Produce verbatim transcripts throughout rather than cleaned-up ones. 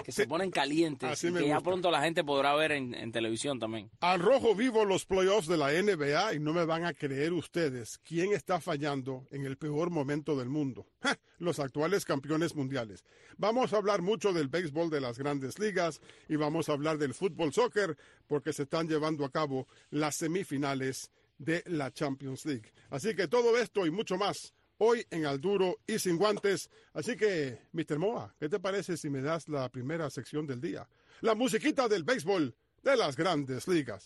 que se ponen calientes y que gusta. Ya pronto la gente podrá ver en, en televisión también. Al rojo vivo los playoffs de la N B A y no me van a creer ustedes quién está fallando en el peor momento del mundo. ¡Ja! Los actuales campeones mundiales. Vamos a hablar mucho del béisbol de las grandes ligas y vamos a hablar del fútbol soccer porque se están llevando a cabo las semifinales de la Champions League. Así que todo esto y mucho más hoy en Al Duro y Sin Guantes. Así que, mister Moa, ¿qué te parece si me das la primera sección del día? La musiquita del béisbol de las grandes ligas.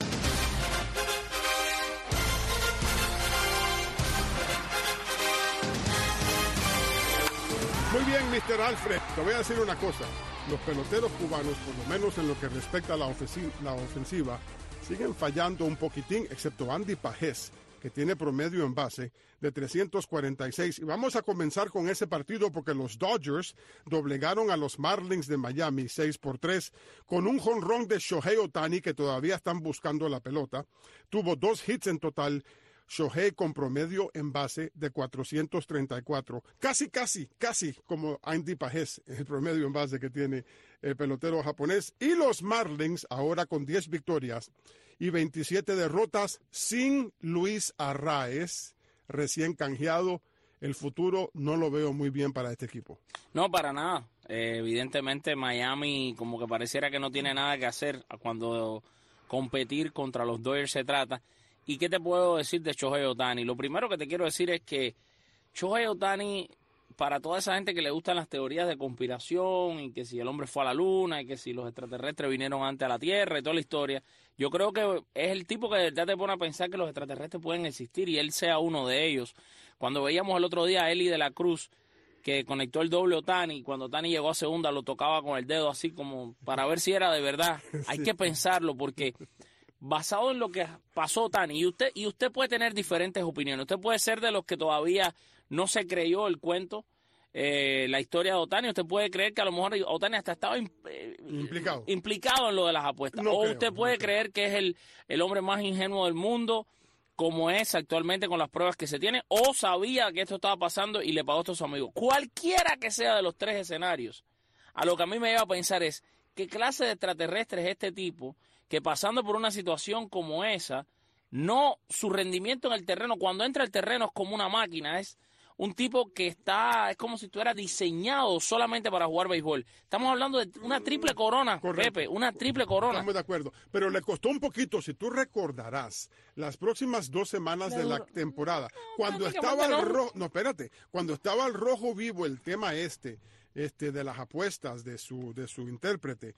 Muy bien, mister Alfred, te voy a decir una cosa. Los peloteros cubanos, por lo menos en lo que respecta a la, ofensiva, la ofensiva, siguen fallando un poquitín, excepto Andy Pajés, que tiene promedio en base de trescientos cuarenta y seis. Y vamos a comenzar con ese partido porque los Dodgers doblegaron a los Marlins de Miami seis por tres con un jonrón de Shohei Ohtani, que todavía están buscando la pelota. Tuvo dos hits en total. Shohei con promedio en base de cuatrocientos treinta y cuatro. Casi, casi, casi como Andy Pajés, el promedio en base que tiene el pelotero japonés. Y los Marlins ahora con diez victorias y veintisiete derrotas sin Luis Arraez, recién canjeado. El futuro no lo veo muy bien para este equipo. No, para nada. Eh, evidentemente Miami como que pareciera que no tiene nada que hacer cuando competir contra los Dodgers se trata. ¿Y qué te puedo decir de Shohei Ohtani? Lo primero que te quiero decir es que Shohei Ohtani, para toda esa gente que le gustan las teorías de conspiración y que si el hombre fue a la luna y que si los extraterrestres vinieron antes a la Tierra y toda la historia, yo creo que es el tipo que ya te pone a pensar que los extraterrestres pueden existir y él sea uno de ellos. Cuando veíamos el otro día a Eli de la Cruz, que conectó el doble Ohtani, cuando Ohtani llegó a segunda lo tocaba con el dedo así como para ver si era de verdad. Hay que pensarlo porque basado en lo que pasó Ohtani, y usted, y usted puede tener diferentes opiniones, usted puede ser de los que todavía no se creyó el cuento, eh, la historia de Ohtani, usted puede creer que a lo mejor Ohtani hasta estaba eh, implicado. implicado en lo de las apuestas, no o creo, usted puede no creer creo. que es el, el hombre más ingenuo del mundo, como es actualmente con las pruebas que se tiene, o sabía que esto estaba pasando y le pagó esto a su amigo. Cualquiera que sea de los tres escenarios, a lo que a mí me lleva a pensar es, ¿qué clase de extraterrestre es este tipo que pasando por una situación como esa, no su rendimiento en el terreno, cuando entra al terreno es como una máquina, es un tipo que está, es como si estuviera diseñado solamente para jugar béisbol. Estamos hablando de una triple corona, Correcto. Pepe, una triple corona. Estamos de acuerdo, pero le costó un poquito, si tú recordarás, las próximas dos semanas de la temporada, cuando estaba el rojo, no, espérate, cuando estaba el rojo vivo el tema este, este de las apuestas de su, de su intérprete.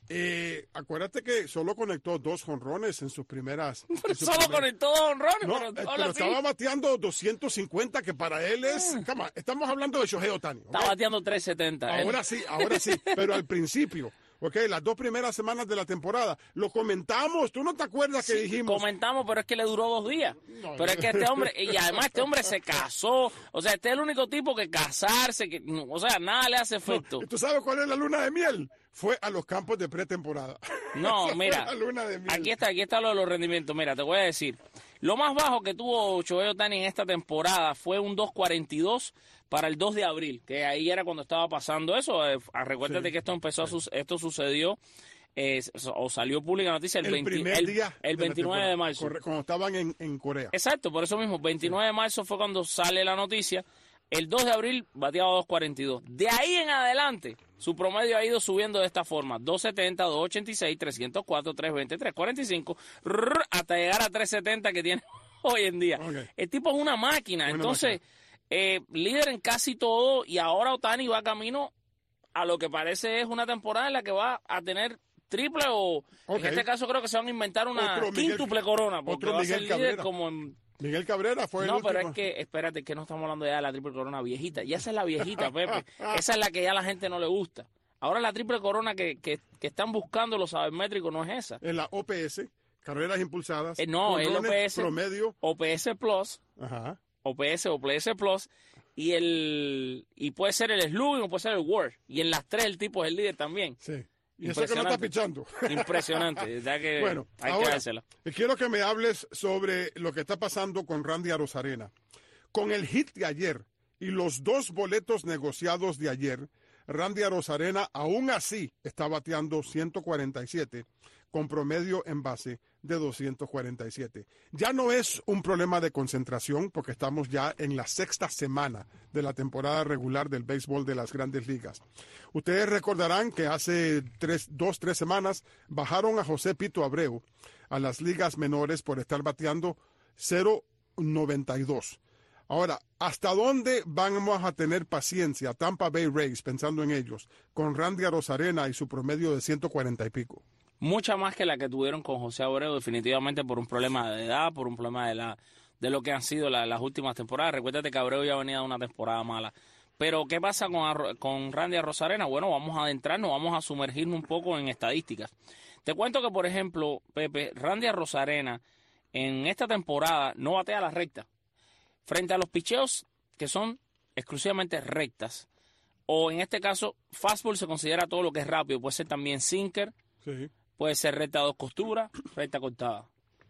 Eh, acuérdate que solo conectó dos jonrones en sus primeras. Pero en sus solo primeras... conectó dos jonrones. No, pero, eh, hola, pero sí. estaba bateando doscientos cincuenta, que para él es. Ah. Cama, estamos hablando de Shohei Ohtani. ¿Okay? Está bateando tres setenta. Ahora sí, ahora sí, pero al principio. Ok, las dos primeras semanas de la temporada. Lo comentamos, ¿tú no te acuerdas que Sí, dijimos? Comentamos, pero es que le duró dos días. No, pero es que este hombre, y además este hombre se casó. O sea, este es el único tipo que casarse, que, o sea, nada le hace efecto. ¿Y tú sabes cuál es la luna de miel? Fue a los campos de pretemporada. No, Esa mira, fue la luna de miel. aquí está, aquí está lo de los rendimientos. Mira, te voy a decir. Lo más bajo que tuvo Shohei Ohtani en esta temporada fue un dos cuarenta y dos para el dos de abril, que ahí era cuando estaba pasando eso. Eh, recuérdate Sí, que esto empezó sí. a su, esto sucedió eh, o salió pública noticia el, el veinte, primer el, día el de veintinueve de marzo. Corre, cuando estaban en, en Corea. Exacto, por eso mismo, veintinueve de marzo fue cuando sale la noticia. El dos de abril bateaba dos cuarenta y dos. De ahí en adelante, su promedio ha ido subiendo de esta forma. dos setenta, dos ochenta y seis, trescientos cuatro, trescientos veinte, trescientos cuarenta y cinco, rrr, hasta llegar a trescientos setenta que tiene hoy en día. Okay. El tipo es una máquina. Una Entonces, máquina. Eh, líder en casi todo, y ahora Ohtani va camino a lo que parece es una temporada en la que va a tener triple o Okay. en este caso creo que se van a inventar una Otro Miguel- quíntuple corona porque otro va a ser Miguel líder Cabrera. como en... Miguel Cabrera fue No, el pero último. es que, espérate, que no estamos hablando ya de la triple corona viejita. Ya esa es la viejita, Pepe. Esa es la que ya a la gente no le gusta. Ahora la triple corona que, que, que están buscando los sabermétricos no es esa. En la O P S, carreras impulsadas. Eh, no, el O jonrones, P S. promedio. O P S Plus, Ajá. O P S o P S Plus, y el y puede ser el slugging o puede ser el WAR. Y en las tres el tipo es el líder también. Sí. Y eso que no está pichando. Impresionante. ¿Verdad que Bueno, hay ahora, que dársela? quiero que me hables sobre lo que está pasando con Randy Arozarena. Con el hit de ayer y los dos boletos negociados de ayer, Randy Arozarena aún así está bateando ciento cuarenta y siete con promedio en base de doscientos cuarenta y siete. Ya no es un problema de concentración porque estamos ya en la sexta semana de la temporada regular del béisbol de las Grandes Ligas. Ustedes recordarán que hace tres, dos, tres semanas bajaron a José Pito Abreu a las ligas menores por estar bateando cero noventa y dos. Ahora, ¿hasta dónde vamos a tener paciencia Tampa Bay Rays, pensando en ellos, con Randy Arozarena y su promedio de ciento cuarenta y pico? Mucha más que la que tuvieron con José Abreu, definitivamente por un problema de edad, por un problema de la de lo que han sido la, las últimas temporadas. Recuérdate que Abreu ya venía de una temporada mala. Pero, ¿qué pasa con, con Randy Arozarena? Bueno, vamos a adentrarnos, vamos a sumergirnos un poco en estadísticas. Te cuento que, por ejemplo, Pepe, Randy Arozarena en esta temporada no batea la recta. Frente a los picheos que son exclusivamente rectas, o en este caso, fastball se considera todo lo que es rápido, puede ser también sinker, Sí. puede ser recta a dos costuras, recta cortada.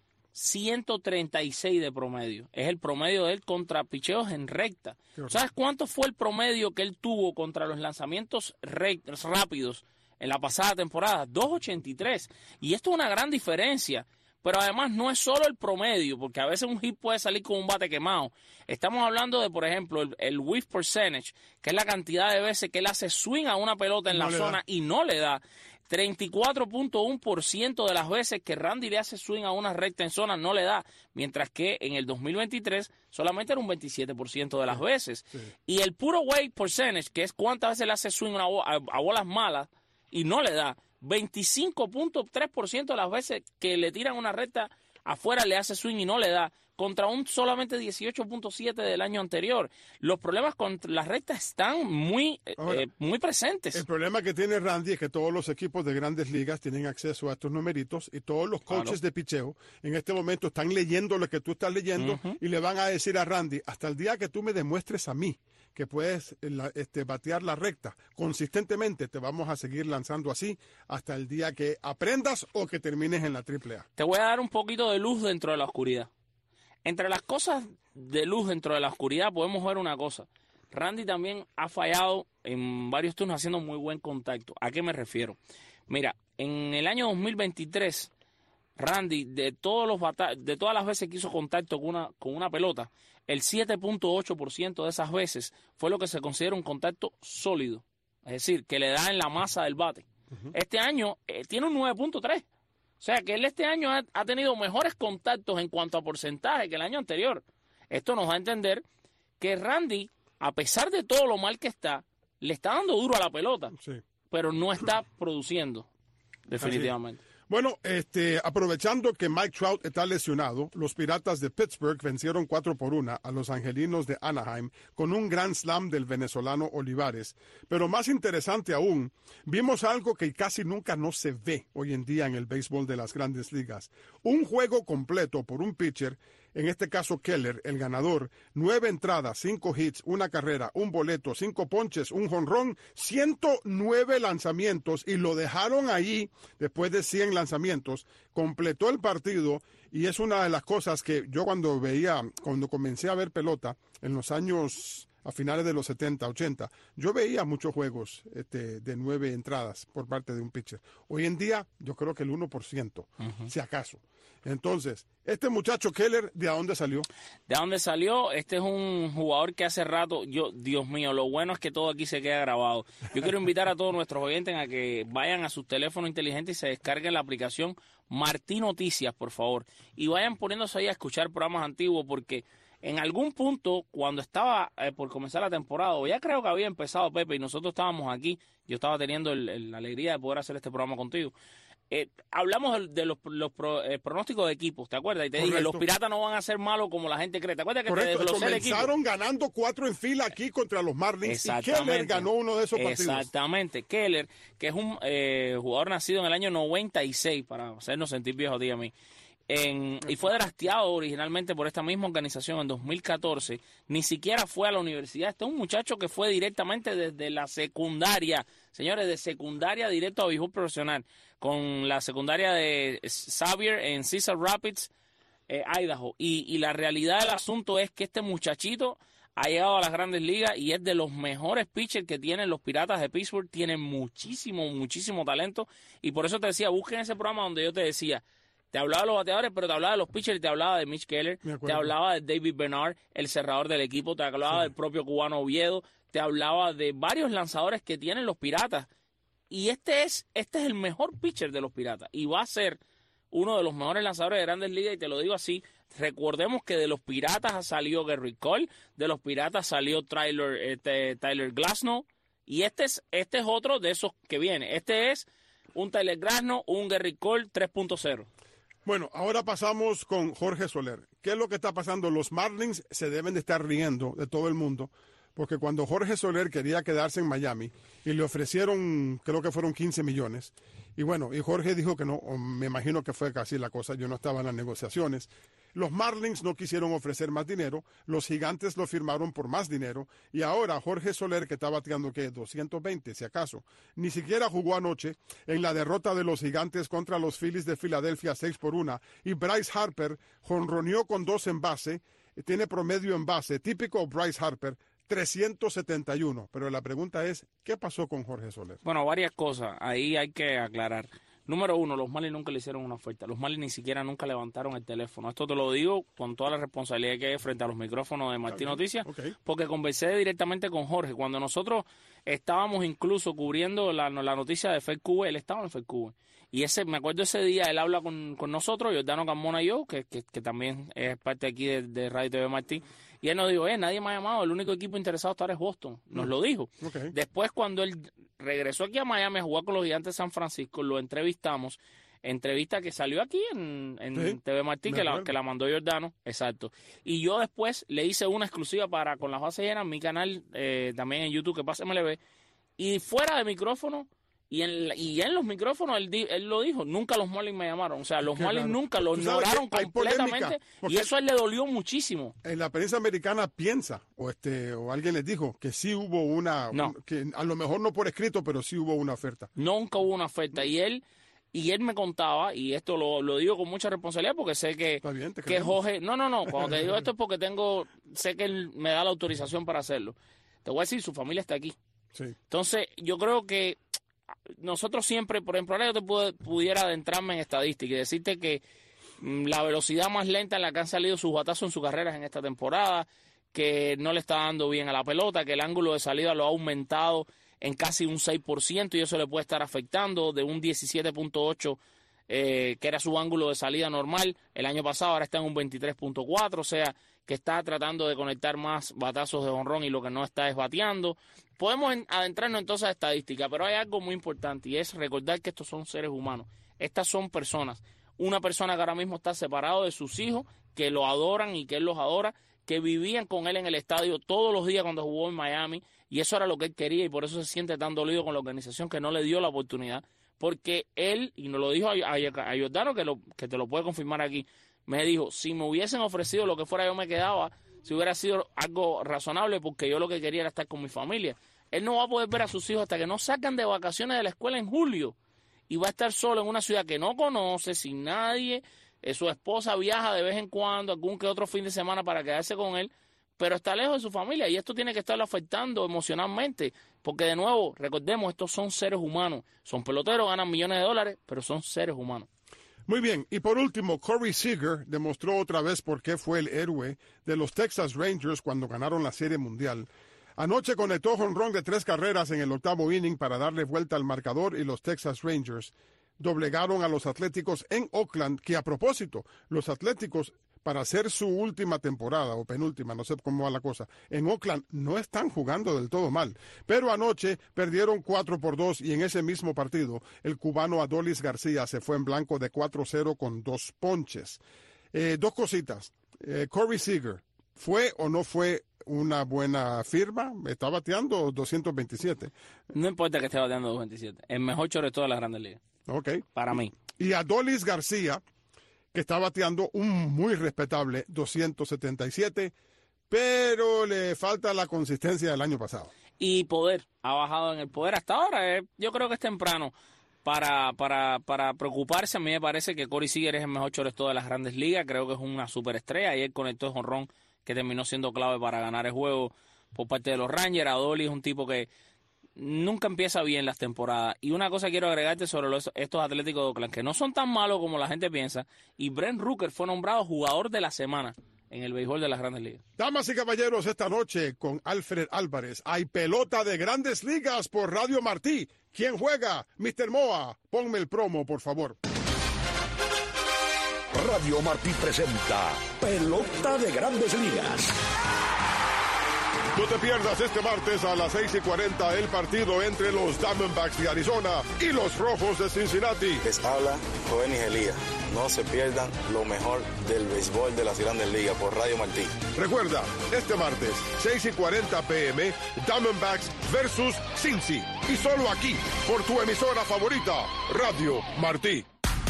ciento treinta y seis de promedio. Es el promedio de él contra picheos en recta. ¿Sabes cuánto fue el promedio que él tuvo contra los lanzamientos rectos, rápidos en la pasada temporada? dos ochenta y tres. Y esto es una gran diferencia. Pero además no es solo el promedio, porque a veces un hit puede salir con un bate quemado. Estamos hablando de, por ejemplo, el, el whiff percentage, que es la cantidad de veces que él hace swing a una pelota en no la zona da. y no le da. treinta y cuatro punto uno por ciento de las veces que Randy le hace swing a una recta en zona no le da, mientras que en el dos mil veintitrés solamente era un veintisiete por ciento de las veces. Sí. Y el puro weight percentage, que es cuántas veces le hace swing a, a, a bolas malas y no le da, veinticinco punto tres por ciento de las veces que le tiran una recta afuera le hace swing y no le da, contra un solamente dieciocho punto siete del año anterior. Los problemas con las rectas están muy, Ahora, eh, muy presentes. El problema que tiene Randy es que todos los equipos de Grandes Ligas tienen acceso a estos numeritos y todos los coaches claro. de picheo en este momento están leyendo lo que tú estás leyendo uh-huh. y le van a decir a Randy, hasta el día que tú me demuestres a mí que puedes este, batear la recta consistentemente, te vamos a seguir lanzando así hasta el día que aprendas o que termines en la triple A. Te voy a dar un poquito de luz dentro de la oscuridad. Entre las cosas de luz dentro de la oscuridad podemos ver una cosa. Randy también ha fallado en varios turnos haciendo muy buen contacto. ¿A qué me refiero? Mira, en el año dos mil veintitrés, Randy, de todos los bata- de todas las veces que hizo contacto con una, con una pelota, el siete punto ocho por ciento de esas veces fue lo que se considera un contacto sólido. Es decir, que le da en la masa del bate. Uh-huh. Este año eh, tiene un nueve punto tres. O sea, que él este año ha, ha tenido mejores contactos en cuanto a porcentaje que el año anterior. Esto nos da a entender que Randy, a pesar de todo lo mal que está, le está dando duro a la pelota, sí. pero no está produciendo, definitivamente. Bueno, este, aprovechando que Mike Trout está lesionado, los Piratas de Pittsburgh vencieron cuatro por una a los Angelinos de Anaheim con un grand slam del venezolano Olivares. Pero más interesante aún, vimos algo que casi nunca no se ve hoy en día en el béisbol de las Grandes Ligas. Un juego completo por un pitcher, en este caso Keller, el ganador, nueve entradas, cinco hits, una carrera, un boleto, cinco ponches, un jonrón, ciento nueve lanzamientos y lo dejaron ahí después de cien lanzamientos, completó el partido y es una de las cosas que yo cuando veía, cuando comencé a ver pelota en los años a finales de los setenta, ochenta, yo veía muchos juegos este, de nueve entradas por parte de un pitcher. Hoy en día yo creo que el uno por ciento, uh-huh. si acaso. Entonces, este muchacho Keller, ¿de dónde salió? ¿De dónde salió? Este es un jugador que hace rato, yo, Dios mío, lo bueno es que todo aquí se queda grabado. Yo quiero invitar a todos nuestros oyentes a que vayan a sus teléfonos inteligentes y se descarguen la aplicación Martí Noticias, por favor. Y vayan poniéndose ahí a escuchar programas antiguos porque en algún punto, cuando estaba eh, por comenzar la temporada, o ya creo que había empezado, Pepe, y nosotros estábamos aquí, yo estaba teniendo el, el, la alegría de poder hacer este programa contigo. Eh, hablamos de, de los, los pro, eh, pronósticos de equipos, ¿te acuerdas? Y te Correcto. dije, los Piratas no van a ser malos como la gente cree. ¿Te acuerdas que Correcto. te desglosé el equipo? Comenzaron ganando cuatro en fila aquí contra los Marlins y Keller ganó uno de esos partidos. Exactamente. Keller, que es un eh, jugador nacido en el año noventa y seis, para hacernos sentir viejos, dígame a mí. En, y fue drafteado originalmente por esta misma organización en dos mil catorce. Ni siquiera fue a la universidad. Este es un muchacho que fue directamente desde la secundaria, señores, de secundaria directo a béisbol profesional, con la secundaria de Xavier en Cedar Rapids, eh, Idaho. Y, y la realidad del asunto es que este muchachito ha llegado a las grandes ligas y es de los mejores pitchers que tienen los Piratas de Pittsburgh. Tienen muchísimo, muchísimo talento. Y por eso te decía, busquen ese programa donde yo te decía, te hablaba de los bateadores, pero te hablaba de los pitchers y te hablaba de Mitch Keller, te hablaba de David Bernard, el cerrador del equipo, te hablaba sí. del propio cubano Oviedo, te hablaba de varios lanzadores que tienen los Piratas. Y este es, este es el mejor pitcher de los Piratas. Y va a ser uno de los mejores lanzadores de grandes ligas, y te lo digo así. Recordemos que de los Piratas salió Gerrit Cole, de los Piratas salió Tyler, este, Tyler Glasnow, y este es, este es otro de esos que viene. Este es un Tyler Glasnow, un Gerrit Cole tres punto cero. Bueno, ahora pasamos con Jorge Soler. ¿Qué es lo que está pasando? Los Marlins se deben de estar riendo de todo el mundo, porque cuando Jorge Soler quería quedarse en Miami y le ofrecieron, creo que fueron quince millones, y bueno, y Jorge dijo que no, me imagino que fue casi la cosa, yo no estaba en las negociaciones. Los Marlins no quisieron ofrecer más dinero, los Gigantes lo firmaron por más dinero, y ahora Jorge Soler, que está bateando, ¿qué? doscientos veinte, si acaso, ni siquiera jugó anoche en la derrota de los Gigantes contra los Phillies de Filadelfia seis por uno, y Bryce Harper jonroneó con dos en base, tiene promedio en base, típico Bryce Harper, trescientos setenta y uno, pero la pregunta es, ¿qué pasó con Jorge Soler? Bueno, varias cosas, ahí hay que aclarar. Número uno, los Marlins nunca le hicieron una oferta. Los Marlins ni siquiera nunca levantaron el teléfono. Esto te lo digo con toda la responsabilidad que hay frente a los micrófonos de Martín Noticias, okay. porque conversé directamente con Jorge. Cuando nosotros estábamos incluso cubriendo la, la noticia de F E D Cuba, él estaba en F E D Cuba. Y ese, me acuerdo ese día, él habla con, con nosotros, Giordano Carmona y yo, que, que, que también es parte aquí de, de Radio T V Martín. Y él nos dijo, eh, nadie me ha llamado, el único equipo interesado hasta ahora es Boston. Nos mm. lo dijo. Okay. Después, cuando él regresó aquí a Miami a jugar con los Gigantes de San Francisco, lo entrevistamos. Entrevista que salió aquí en, en sí, T V Martín, que la, que la mandó Giordano. Exacto. Y yo después le hice una exclusiva para Con las Bases Llenas, mi canal, eh, también en YouTube, que pase M L B. Y fuera de micrófono, y en, y en los micrófonos, él, él lo dijo, nunca los Marlins me llamaron. O sea, los Marlins nunca lo ignoraron completamente, y eso a él le dolió muchísimo. En la prensa americana piensa, o este o alguien les dijo, que sí hubo una, no. un, que a lo mejor no por escrito, pero sí hubo una oferta. Nunca hubo una oferta, y él y él me contaba, y esto lo, lo digo con mucha responsabilidad, porque sé que, bien, que Jorge, no, no, no, cuando te digo esto es porque tengo, sé que él me da la autorización para hacerlo. Te voy a decir, su familia está aquí. Sí. Entonces, yo creo que nosotros siempre, por ejemplo, ahora yo te pude, pudiera adentrarme en estadística y decirte que mmm, la velocidad más lenta en la que han salido sus batazos en sus carreras en esta temporada, que no le está dando bien a la pelota, que el ángulo de salida lo ha aumentado en casi un seis por ciento y eso le puede estar afectando, de un diecisiete punto ocho eh, que era su ángulo de salida normal el año pasado, ahora está en un veintitrés punto cuatro, o sea que está tratando de conectar más batazos de jonrón y lo que no está es bateando. Podemos adentrarnos entonces a estadística, pero hay algo muy importante y es recordar que estos son seres humanos, estas son personas. Una persona que ahora mismo está separado de sus hijos, que lo adoran y que él los adora, que vivían con él en el estadio todos los días cuando jugó en Miami, y eso era lo que él quería, y por eso se siente tan dolido con la organización que no le dio la oportunidad, porque él, y nos lo dijo a, a, a Giordano, que, lo, que te lo puede confirmar aquí, me dijo, si me hubiesen ofrecido lo que fuera yo me quedaba, si hubiera sido algo razonable, porque yo lo que quería era estar con mi familia. Él no va a poder ver a sus hijos hasta que no sacan de vacaciones de la escuela en julio, y va a estar solo en una ciudad que no conoce, sin nadie. Eh, su esposa viaja de vez en cuando, algún que otro fin de semana para quedarse con él, pero está lejos de su familia y esto tiene que estarlo afectando emocionalmente, porque de nuevo, recordemos, estos son seres humanos, son peloteros, ganan millones de dólares, pero son seres humanos. Muy bien, y por último, Corey Seager demostró otra vez por qué fue el héroe de los Texas Rangers cuando ganaron la Serie Mundial. Anoche conectó jonrón de tres carreras en el octavo inning para darle vuelta al marcador y los Texas Rangers doblegaron a los Atléticos en Oakland, que a propósito, los Atléticos, para hacer su última temporada, o penúltima, no sé cómo va la cosa, en Oakland no están jugando del todo mal. Pero anoche perdieron cuatro por dos y en ese mismo partido, el cubano Adolis García se fue en blanco de cuatro cero con dos ponches. Eh, dos cositas. Eh, Corey Seager, ¿fue o no fue una buena firma? Está bateando doscientos veintisiete. No importa que esté bateando doscientos veintisiete. El mejor shortstop de todas las grandes ligas. Ok. Para mí. Y Adolis García, que está bateando un muy respetable doscientos setenta y siete, pero le falta la consistencia del año pasado. Y poder, ha bajado en el poder hasta ahora. Eh, yo creo que es temprano para, para, para preocuparse. A mí me parece que Corey Seager es el mejor shortstop de las grandes ligas. Creo que es una superestrella. Ayer conectó el jonrón que terminó siendo clave para ganar el juego por parte de los Rangers. Adoli es un tipo que nunca empieza bien las temporadas. Y una cosa quiero agregarte sobre los, estos Atléticos de Oakland, que no son tan malos como la gente piensa. Y Brent Rooker fue nombrado jugador de la semana en el béisbol de las Grandes Ligas. Damas y caballeros, esta noche con Alfred Álvarez hay pelota de Grandes Ligas por Radio Martí. ¿Quién juega? mister Moa, ponme el promo, por favor. Radio Martí presenta Pelota de Grandes Ligas. No te pierdas este martes a las seis y cuarenta el partido entre los Diamondbacks de Arizona y los Rojos de Cincinnati. Les habla Joven Elías. No se pierdan lo mejor del béisbol de las Grandes Ligas por Radio Martí. Recuerda, este martes, seis y cuarenta p m, Diamondbacks versus Cincy. Y solo aquí, por tu emisora favorita, Radio Martí.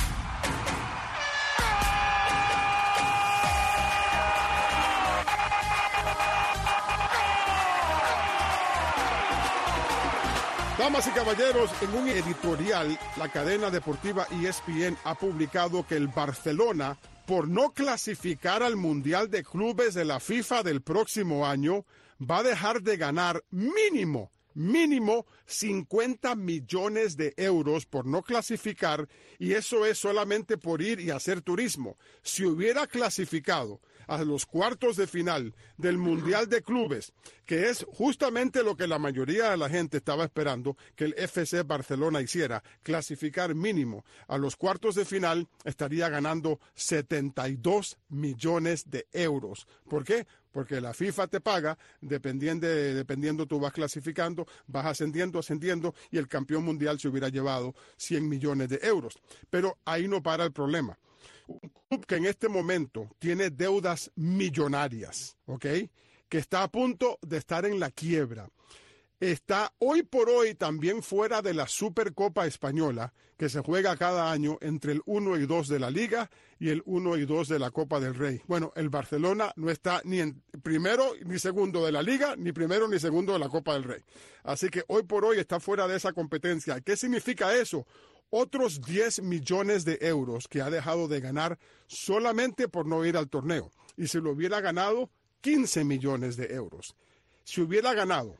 Damas y caballeros, en un editorial, la cadena deportiva E S P N ha publicado que el Barcelona, por no clasificar al Mundial de Clubes de la FIFA del próximo año, va a dejar de ganar mínimo, mínimo cincuenta millones de euros por no clasificar, y eso es solamente por ir y hacer turismo. Si hubiera clasificado a los cuartos de final del Mundial de Clubes, que es justamente lo que la mayoría de la gente estaba esperando que el F C Barcelona hiciera, clasificar mínimo a los cuartos de final, estaría ganando setenta y dos millones de euros. ¿Por qué? Porque la FIFA te paga, dependiendo, dependiendo tú vas clasificando, vas ascendiendo, ascendiendo, y el campeón mundial se hubiera llevado cien millones de euros. Pero ahí no para el problema. Un club que en este momento tiene deudas millonarias, ¿ok?, que está a punto de estar en la quiebra, está hoy por hoy también fuera de la Supercopa Española, que se juega cada año entre el uno y dos de la Liga y el uno y dos de la Copa del Rey. Bueno, el Barcelona no está ni en primero ni segundo de la Liga, ni primero ni segundo de la Copa del Rey. Así que hoy por hoy está fuera de esa competencia. ¿Qué significa eso? Otros diez millones de euros que ha dejado de ganar solamente por no ir al torneo. Y si lo hubiera ganado, quince millones de euros. Si hubiera ganado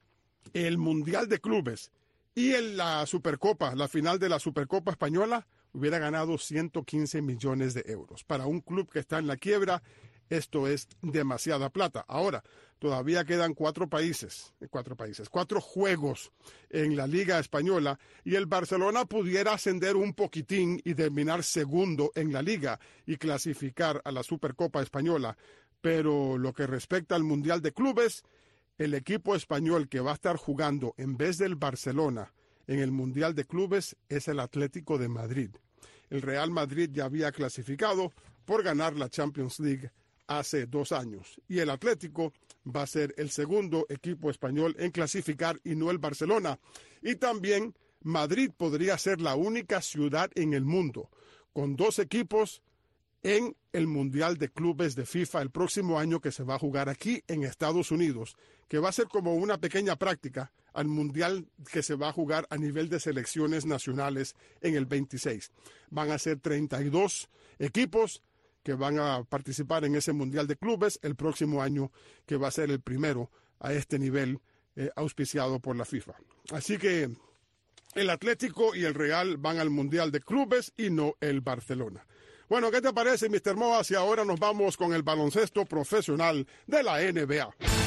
el Mundial de Clubes y en la Supercopa, la final de la Supercopa Española, hubiera ganado ciento quince millones de euros. Para un club que está en la quiebra, esto es demasiada plata. Ahora, todavía quedan cuatro países, cuatro países, cuatro juegos en la Liga Española, y el Barcelona pudiera ascender un poquitín y terminar segundo en la Liga y clasificar a la Supercopa Española. Pero lo que respecta al Mundial de Clubes, el equipo español que va a estar jugando en vez del Barcelona en el Mundial de Clubes es el Atlético de Madrid. El Real Madrid ya había clasificado por ganar la Champions League hace dos años. Y el Atlético va a ser el segundo equipo español en clasificar y no el Barcelona. Y también Madrid podría ser la única ciudad en el mundo con dos equipos en el Mundial de Clubes de FIFA el próximo año, que se va a jugar aquí en Estados Unidos, que va a ser como una pequeña práctica al Mundial que se va a jugar a nivel de selecciones nacionales en el veintiséis. Van a ser treinta y dos equipos que van a participar en ese Mundial de Clubes el próximo año, que va a ser el primero a este nivel eh, auspiciado por la FIFA. Así que el Atlético y el Real van al Mundial de Clubes y no el Barcelona. Bueno, ¿qué te parece, mister Moa, si ahora nos vamos con el baloncesto profesional de la N B A?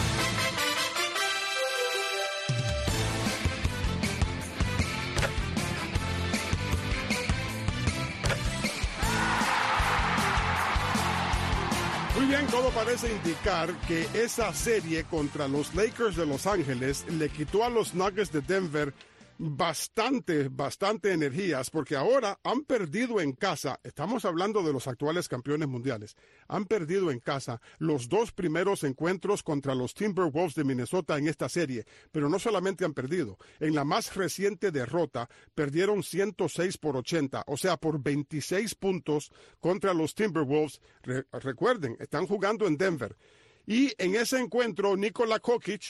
Muy bien, todo parece indicar que esa serie contra los Lakers de Los Ángeles le quitó a los Nuggets de Denver bastante, bastante energías, porque ahora han perdido en casa, estamos hablando de los actuales campeones mundiales, han perdido en casa los dos primeros encuentros contra los Timberwolves de Minnesota en esta serie, pero no solamente han perdido, en la más reciente derrota perdieron ciento seis por ochenta, o sea, por veintiséis puntos contra los Timberwolves. Re- recuerden, están jugando en Denver, y en ese encuentro Nikola Jokic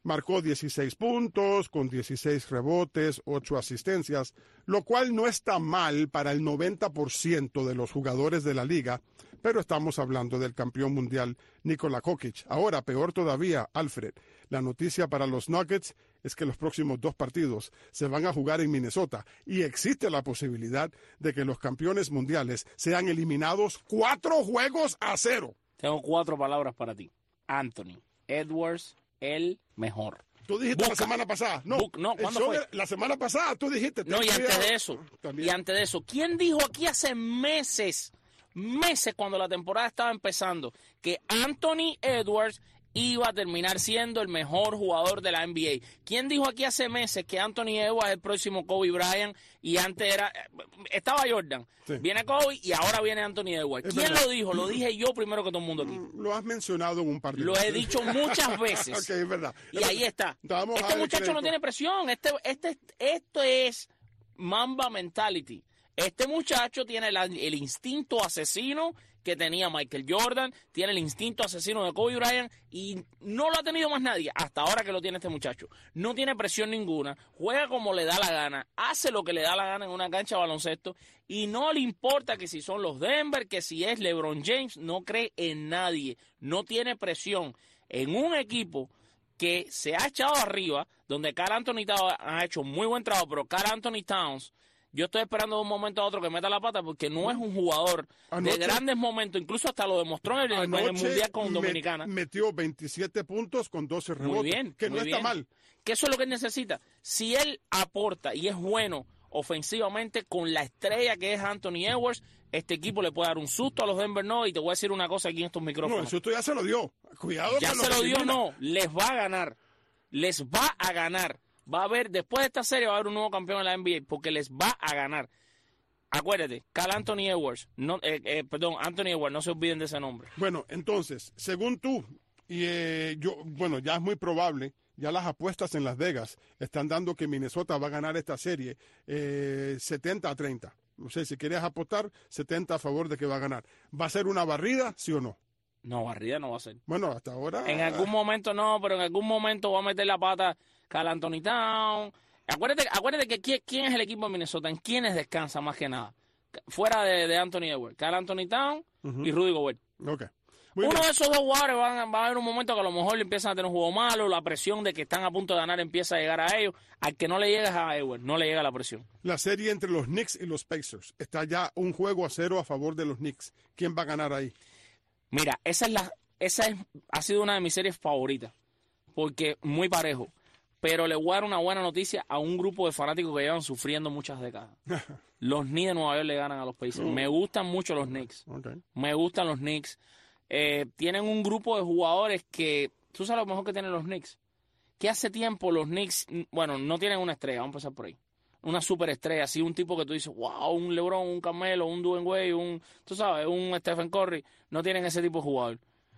Marcó dieciséis puntos, con dieciséis rebotes, ocho asistencias, lo cual no está mal para el noventa por ciento de los jugadores de la liga, pero estamos hablando del campeón mundial Nikola Jokic. Ahora, peor todavía, Alfred, la noticia para los Nuggets es que los próximos dos partidos se van a jugar en Minnesota y existe la posibilidad de que los campeones mundiales sean eliminados cuatro juegos a cero. Tengo cuatro palabras para ti. Anthony Edwards, el mejor. Tú dijiste Busca. la semana pasada. No, Busca. No, ¿cuándo fue? De, la semana pasada tú dijiste. No, y antes de eso. También. Y antes de eso. ¿Quién dijo aquí hace meses, meses cuando la temporada estaba empezando, que Anthony Edwards iba a terminar siendo el mejor jugador de la N B A? ¿Quién dijo aquí hace meses que Anthony Edwards es el próximo Kobe Bryant y antes era estaba Jordan? Sí. Viene Kobe y ahora viene Anthony Edwards. Es ¿Quién verdad. lo dijo? Lo dije yo primero que todo el mundo aquí. Lo has mencionado en un par de Lo veces. he dicho muchas veces. Ok, es verdad. Y ahí está. Vamos a Este darle muchacho crédito. no tiene presión. Este, este, esto es Mamba mentality. Este muchacho tiene la- el instinto asesino que tenía Michael Jordan, tiene el instinto asesino de Kobe Bryant y no lo ha tenido más nadie hasta ahora que lo tiene este muchacho. No tiene presión ninguna, juega como le da la gana, hace lo que le da la gana en una cancha de baloncesto y no le importa que si son los Denver, que si es LeBron James, no cree en nadie, no tiene presión en un equipo que se ha echado arriba, donde Karl Anthony Towns ha hecho muy buen trabajo, pero Karl Anthony Towns, yo estoy esperando de un momento a otro que meta la pata porque no es un jugador Anoche- de grandes momentos, incluso hasta lo demostró en el, en el Anoche Mundial con me- Dominicana. metió veintisiete puntos con doce rebotes. Muy bien, que muy no está bien. mal. Que eso es lo que él necesita. Si él aporta y es bueno ofensivamente con la estrella que es Anthony Edwards, este equipo le puede dar un susto a los Denver Nuggets. Y te voy a decir una cosa aquí en estos No, micrófonos. el susto ya se lo dio. Cuidado Ya con se que lo dio, elimina. no. Les va a ganar. Les va a ganar. Va a haber, después de esta serie, va a haber un nuevo campeón en la N B A porque les va a ganar. Acuérdate, Karl Anthony Edwards, no, eh, eh, perdón, Anthony Edwards, no se olviden de ese nombre. Bueno, entonces, según tú, y eh, yo, bueno, ya es muy probable, ya las apuestas en Las Vegas están dando que Minnesota va a ganar esta serie eh, setenta a treinta. No sé, si quieres apostar, setenta a favor de que va a ganar. ¿Va a ser una barrida, sí o no? No, barrida no va a ser. Bueno, hasta ahora... En algún momento no, pero en algún momento va a meter la pata Karl Anthony Towns. Acuérdate, acuérdate que quién, quién es el equipo de Minnesota, en quiénes descansa más que nada. Fuera de, de Anthony Edwards, Karl Anthony Towns Ujú. y Rudy Gobert. Ok. Muy Uno bien. de esos dos jugadores van a- va a haber un momento que a lo mejor le empiezan a tener un juego malo, la presión de que están a punto de ganar empieza a llegar a ellos. Al que no le llega es a Edwards, no le llega la presión. La serie entre los Knicks y los Pacers. Está ya un juego a cero a favor de los Knicks. ¿Quién va a ganar ahí? Mira, esa es la, esa es, ha sido una de mis series favoritas, porque muy parejo. Pero le voy a dar una buena noticia a un grupo de fanáticos que llevan sufriendo muchas décadas. Los Knicks de Nueva York le ganan a los Pacers. Me gustan mucho los Knicks. Ok. Me gustan los Knicks. Eh, tienen un grupo de jugadores que... ¿Tú sabes lo mejor que tienen los Knicks? Que hace tiempo los Knicks... Bueno, no tienen una estrella, vamos a empezar por ahí. Una superestrella, así un tipo que tú dices, wow, un LeBron, un Carmelo, un Dwayne Wade, un... Tú sabes, un Stephen Curry. No tienen ese tipo de jugador.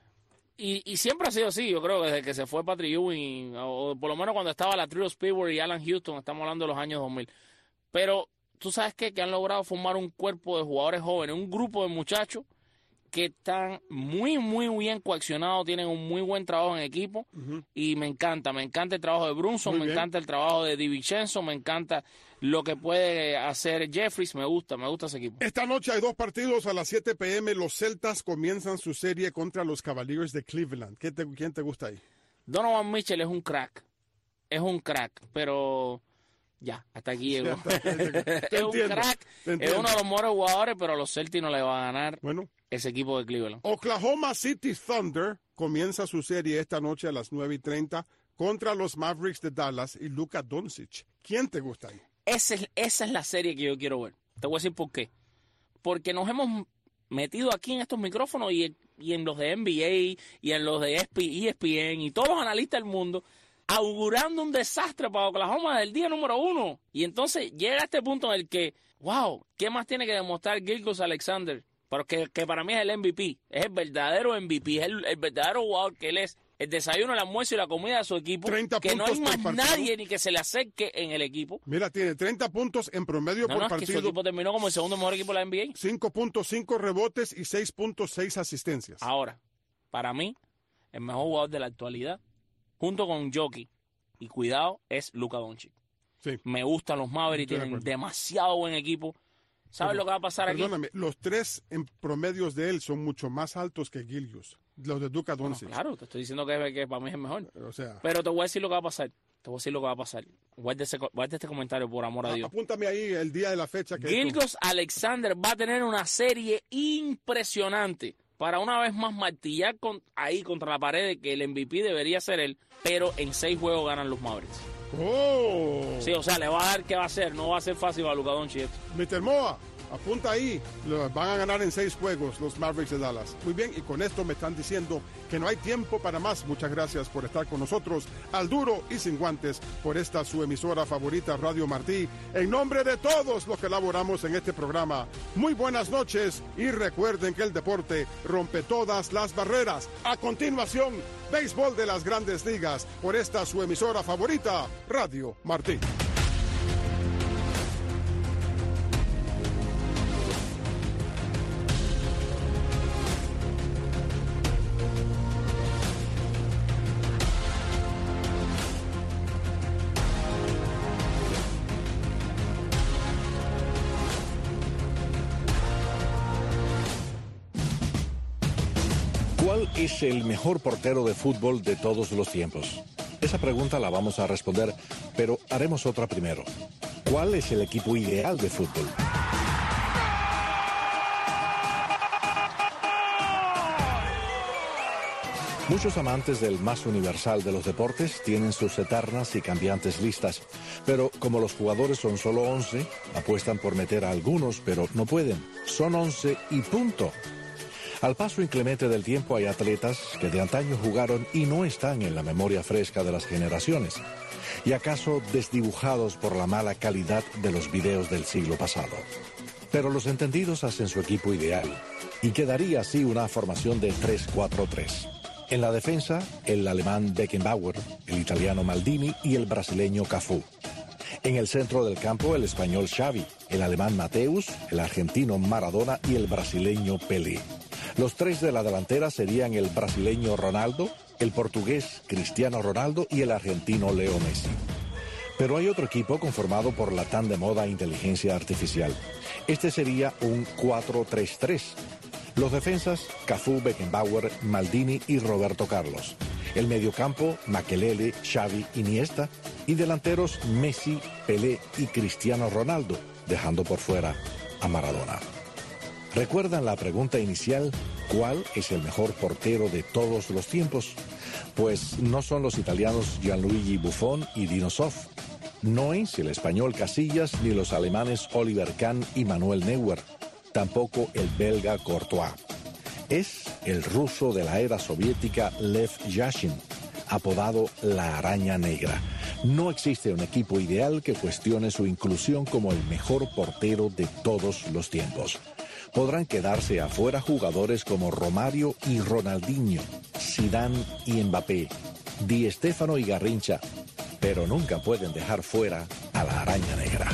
Y, y siempre ha sido así, yo creo, desde que se fue Patrick Ewing, o por lo menos cuando estaba la trio Speedward y Alan Houston, estamos hablando de los años dos mil. Pero, ¿tú sabes qué? Que han logrado formar un cuerpo de jugadores jóvenes, un grupo de muchachos que están muy, muy bien coaccionados, tienen un muy buen trabajo en equipo, Ujú. y me encanta, me encanta el trabajo de Brunson, Muy me bien. encanta el trabajo de DiVincenzo, me encanta lo que puede hacer Jeffries, me gusta, me gusta ese equipo. Esta noche hay dos partidos a las siete p m Los Celtas comienzan su serie contra los Cavaliers de Cleveland. ¿Qué te- ¿Quién te gusta ahí? Donovan Mitchell es un crack, es un crack, pero ya, hasta aquí llegó. Te es un entiendo, crack, te es entiendo. uno de los mejores jugadores, pero a los Celtics no le va a ganar Bueno, ese equipo de Cleveland. Oklahoma City Thunder comienza su serie esta noche a las nueve y treinta contra los Mavericks de Dallas y Luka Doncic. ¿Quién te gusta ahí? Esa es, esa es la serie que yo quiero ver. Te voy a decir por qué. Porque nos hemos metido aquí en estos micrófonos y, y en los de N B A y en los de E S P N y todos los analistas del mundo augurando un desastre para Oklahoma del día número uno. Y entonces llega este punto en el que, wow, ¿qué más tiene que demostrar Gilgeous-Alexander? Pero que, que para mí es el M V P, es el verdadero M V P, es el, el verdadero jugador que él es. El desayuno, el almuerzo y la comida de su equipo, treinta que no hay puntos más por partido. nadie ni que se le acerque en el equipo. Mira, tiene treinta puntos en promedio No, por no, es que su partido, equipo terminó como el segundo mejor equipo de la N B A. cinco punto cinco rebotes y seis punto seis asistencias. Ahora, para mí, el mejor jugador de la actualidad, junto con Jokic, y cuidado, es Luka Doncic. Sí. Me gustan los Mavericks, Estoy de tienen acuerdo. demasiado buen equipo. ¿Sabes Pero, lo que va a pasar aquí? Perdóname, los tres en promedios de él son mucho más altos que Gilgeous, los de Luka Bueno, Doncic. claro, te estoy diciendo que, que para mí es el mejor. O sea, Pero te voy a decir lo que va a pasar. Te voy a decir lo que va a pasar. Guarda, ese, guarda este comentario, por amor a a- Dios. apúntame ahí el día de la fecha que Gilgeous Alexander va a tener una serie impresionante para una vez más martillar con, ahí contra la pared de que el M V P debería ser él, pero en seis juegos ganan los Mavericks. ¡Oh! Sí, o sea, le va a dar qué va a hacer. No va a ser fácil para Luka Doncic esto. mister Moa, apunta ahí. Lo van a ganar en seis juegos los Mavericks de Dallas. Muy bien, y con esto me están diciendo que no hay tiempo para más. Muchas gracias por estar con nosotros al duro y sin guantes por esta su emisora favorita, Radio Martí. En nombre de todos los que laboramos en este programa, muy buenas noches y recuerden que el deporte rompe todas las barreras. A continuación, béisbol de las Grandes Ligas por esta su emisora favorita, Radio Martí. ¿Cuál es el mejor portero de fútbol de todos los tiempos? Esa pregunta la vamos a responder, pero haremos otra primero. ¿Cuál es el equipo ideal de fútbol? Muchos amantes del más universal de los deportes tienen sus eternas y cambiantes listas, pero como los jugadores son solo once, apuestan por meter a algunos, pero no pueden. Son once y punto. Al paso inclemente del tiempo hay atletas que de antaño jugaron y no están en la memoria fresca de las generaciones, y acaso desdibujados por la mala calidad de los videos del siglo pasado. Pero los entendidos hacen su equipo ideal, y quedaría así una formación de tres cuatro tres. En la defensa, el alemán Beckenbauer, el italiano Maldini y el brasileño Cafú. En el centro del campo, el español Xavi, el alemán Mateus, el argentino Maradona y el brasileño Pelé. Los tres de la delantera serían el brasileño Ronaldo, el portugués Cristiano Ronaldo y el argentino Leo Messi. Pero hay otro equipo conformado por la tan de moda inteligencia artificial. Este sería un cuatro tres tres. Los defensas, Cafú, Beckenbauer, Maldini y Roberto Carlos. El mediocampo, Makelele, Xavi, Iniesta. Y delanteros, Messi, Pelé y Cristiano Ronaldo, dejando por fuera a Maradona. ¿Recuerdan la pregunta inicial? ¿Cuál es el mejor portero de todos los tiempos? Pues no son los italianos Gianluigi Buffon y Dino Zoff. No es el español Casillas ni los alemanes Oliver Kahn y Manuel Neuer. Tampoco el belga Courtois. Es el ruso de la era soviética Lev Yashin, apodado la Araña Negra. No existe un equipo ideal que cuestione su inclusión como el mejor portero de todos los tiempos. Podrán quedarse afuera jugadores como Romario y Ronaldinho, Zidane y Mbappé, Di Stéfano y Garrincha, pero nunca pueden dejar fuera a la Araña Negra.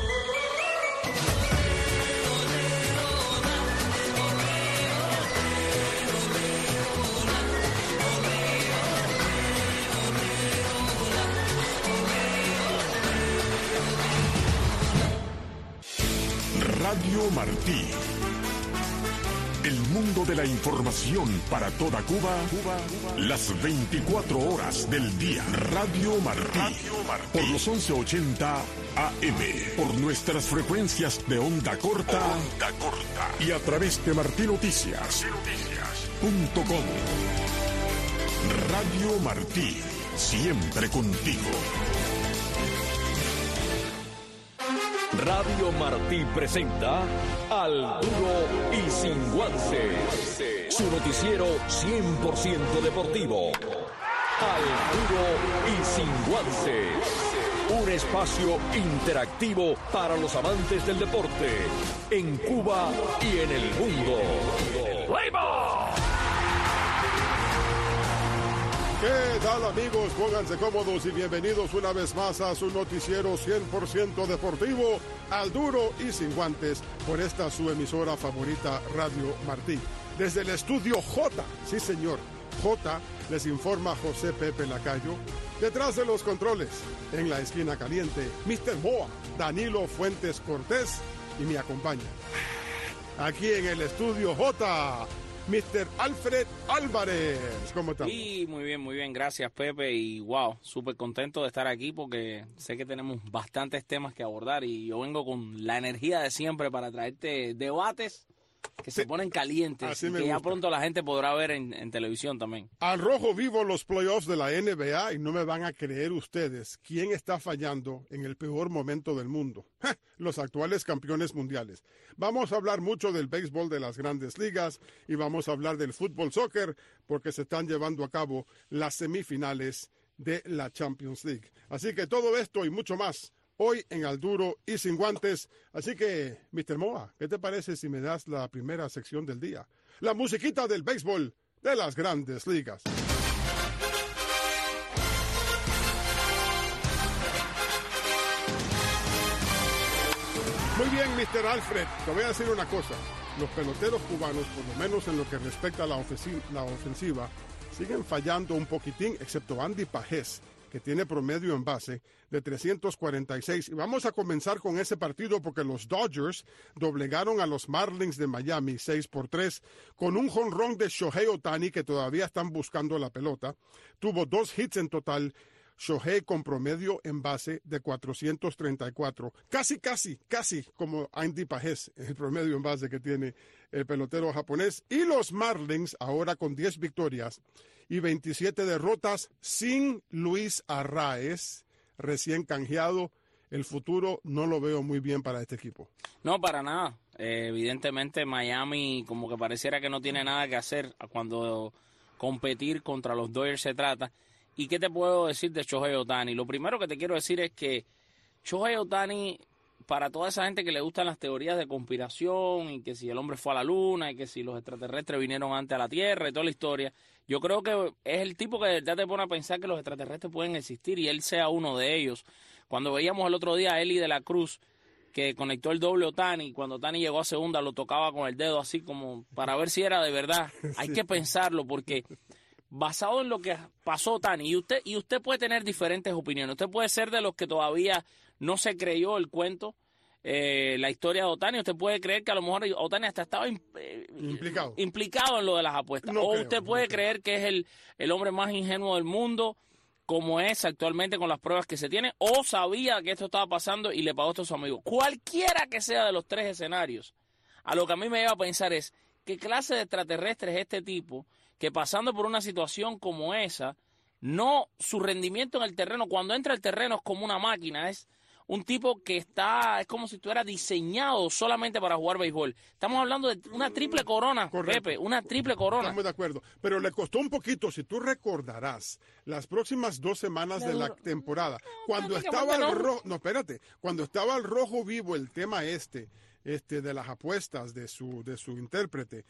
Radio Martí. El mundo de la información para toda Cuba, Cuba, las veinticuatro horas del día. Radio Martí. Radio Martí. Por los once ochenta A M. Por nuestras frecuencias de onda corta. Onda corta. Y a través de Martí Noticias. Punto com. Radio Martí. Siempre contigo. Radio Martí presenta Al Duro y Sin Guantes, su noticiero cien por ciento deportivo. Al Duro y Sin Guantes, un espacio interactivo para los amantes del deporte en Cuba y en el mundo. ¡Playboy! ¿Qué tal, amigos? Pónganse cómodos y bienvenidos una vez más a su noticiero cien por ciento deportivo, al duro y sin guantes, por esta su emisora favorita, Radio Martí. Desde el estudio J, sí señor, J, les informa José Pepe Lacayo. Detrás de los controles, en la esquina caliente, mister Moa, Danilo Fuentes Cortés, y me acompaña. Aquí en el estudio J, mister Alfred Álvarez. ¿Cómo estamos? Sí, muy bien, muy bien. Gracias, Pepe. Y wow, súper contento de estar aquí porque sé que tenemos bastantes temas que abordar y yo vengo con la energía de siempre para traerte debates que se sí, ponen calientes así y me que ya gusta. pronto la gente podrá ver en, en televisión también. Al rojo vivo los playoffs de la N B A y no me van a creer ustedes quién está fallando en el peor momento del mundo. ¡Ja! Los actuales campeones mundiales. Vamos a hablar mucho del béisbol de las grandes ligas y vamos a hablar del fútbol soccer porque se están llevando a cabo las semifinales de la Champions League. Así que todo esto y mucho más hoy en Al Duro y Sin Guantes. Así que, mister Moa, ¿qué te parece si me das la primera sección del día? La musiquita del béisbol de las grandes ligas. Muy bien, mister Alfred, te voy a decir una cosa. Los peloteros cubanos, por lo menos en lo que respecta a la, ofensi- la ofensiva, siguen fallando un poquitín, excepto Andy Pajés, que tiene promedio en base de trescientos cuarenta y seis. Y vamos a comenzar con ese partido porque los Dodgers doblegaron a los Marlins de Miami seis por tres con un jonrón de Shohei Ohtani, que todavía están buscando la pelota. Tuvo dos hits en total. Shohei con promedio en base de cuatrocientos treinta y cuatro. Casi, casi, casi como Andy Pajés, el promedio en base que tiene el pelotero japonés. Y los Marlins ahora con diez victorias y veintisiete derrotas sin Luis Arraez, recién canjeado. El futuro no lo veo muy bien para este equipo. No, para nada. Eh, evidentemente Miami como que pareciera que no tiene nada que hacer cuando competir contra los Dodgers se trata. ¿Y qué te puedo decir de Shohei Ohtani? Lo primero que te quiero decir es que Shohei Ohtani, para toda esa gente que le gustan las teorías de conspiración y que si el hombre fue a la luna y que si los extraterrestres vinieron antes a la Tierra y toda la historia, yo creo que es el tipo que ya te pone a pensar que los extraterrestres pueden existir y él sea uno de ellos. Cuando veíamos el otro día a Eli de la Cruz, que conectó el doble Ohtani, cuando Ohtani llegó a segunda lo tocaba con el dedo así como para ver si era de verdad. Hay que pensarlo porque basado en lo que pasó Ohtani, y usted, y usted puede tener diferentes opiniones, usted puede ser de los que todavía no se creyó el cuento, eh, la historia de Ohtani, usted puede creer que a lo mejor Ohtani hasta estaba eh, Implicado. implicado en lo de las apuestas, No o creo, usted no puede creo. creer que es el, el hombre más ingenuo del mundo, como es actualmente con las pruebas que se tiene, o sabía que esto estaba pasando y le pagó esto a su amigo. Cualquiera que sea de los tres escenarios, a lo que a mí me lleva a pensar es, ¿qué clase de extraterrestre es este tipo que pasando por una situación como esa, no su rendimiento en el terreno, cuando entra al terreno es como una máquina, es un tipo que está, es como si estuviera diseñado solamente para jugar béisbol. Estamos hablando de una triple corona, Correcto. Pepe, una triple corona. Estamos de acuerdo, pero le costó un poquito, si tú recordarás, las próximas dos semanas de la temporada, cuando estaba el rojo, no, espérate, cuando estaba el rojo vivo el tema este, este de las apuestas de su, de su intérprete,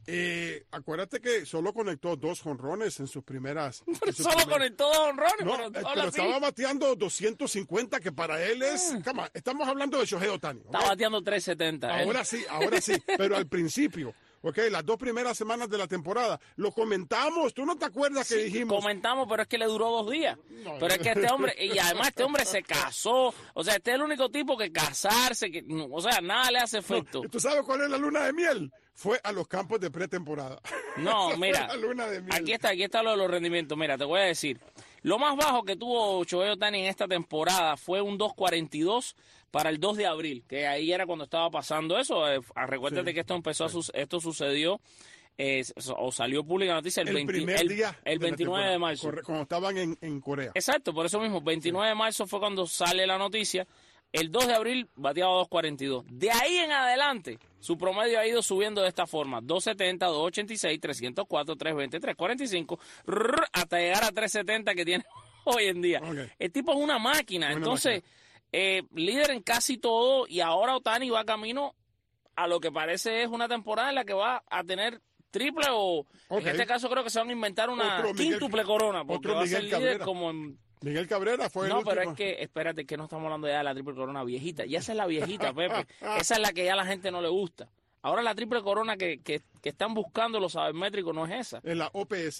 eh, acuérdate que solo conectó dos jonrones en sus primeras. en sus Solo primeras- conectó dos honrones, No, pero, eh, ahora pero sí. estaba bateando doscientos cincuenta, que para él es. Cama, estamos hablando de Shohei Ohtani. ¿ok? Está bateando tres setenta. Ahora sí, ahora sí, pero al principio, ok, las dos primeras semanas de la temporada, lo comentamos, ¿tú no te acuerdas que Sí, dijimos? comentamos, pero es que le duró dos días. No, pero es que este hombre, y además este hombre se casó, o sea, este es el único tipo que casarse, que, no, o sea, nada le hace efecto. ¿Y tú sabes cuál es la luna de miel? Fue a los campos de pretemporada. No, Esa fue mira, la luna de miel. aquí está, aquí está lo de los rendimientos. Mira, te voy a decir, lo más bajo que tuvo Shohei Ohtani en esta temporada fue un dos cuarenta y dos para el dos de abril, que ahí era cuando estaba pasando eso. Eh, recuérdate Sí, que esto empezó a su- esto sucedió eh, o salió pública noticia el, el veinte primer el- día. el de la veintinueve de temporada, marzo. corre- Cuando estaban en, en Corea. Exacto, por eso mismo, veintinueve de marzo fue cuando sale la noticia. El dos de abril bateaba dos cuarenta y dos. De ahí en adelante, su promedio ha ido subiendo de esta forma. dos setenta, dos ochenta y seis, trescientos cuatro, trescientos veinte, trescientos cuarenta y cinco, rrr, hasta llegar a trescientos setenta que tiene hoy en día. Ok. El tipo es una máquina. Una Entonces, eh, líder en casi todo, y ahora Ohtani va camino a lo que parece es una temporada en la que va a tener triple o, Ok. en este caso creo que se van a inventar una Otro Miguel- quíntuple corona, porque otro va a ser Miguel líder Cabrera. como en... Miguel Cabrera fue el No, pero último. es que, espérate, que no estamos hablando ya de la triple corona viejita. Ya esa es la viejita, Pepe. Esa es la que ya a la gente no le gusta. Ahora la triple corona que, que, que están buscando los sabermétricos no es esa. En la O P S,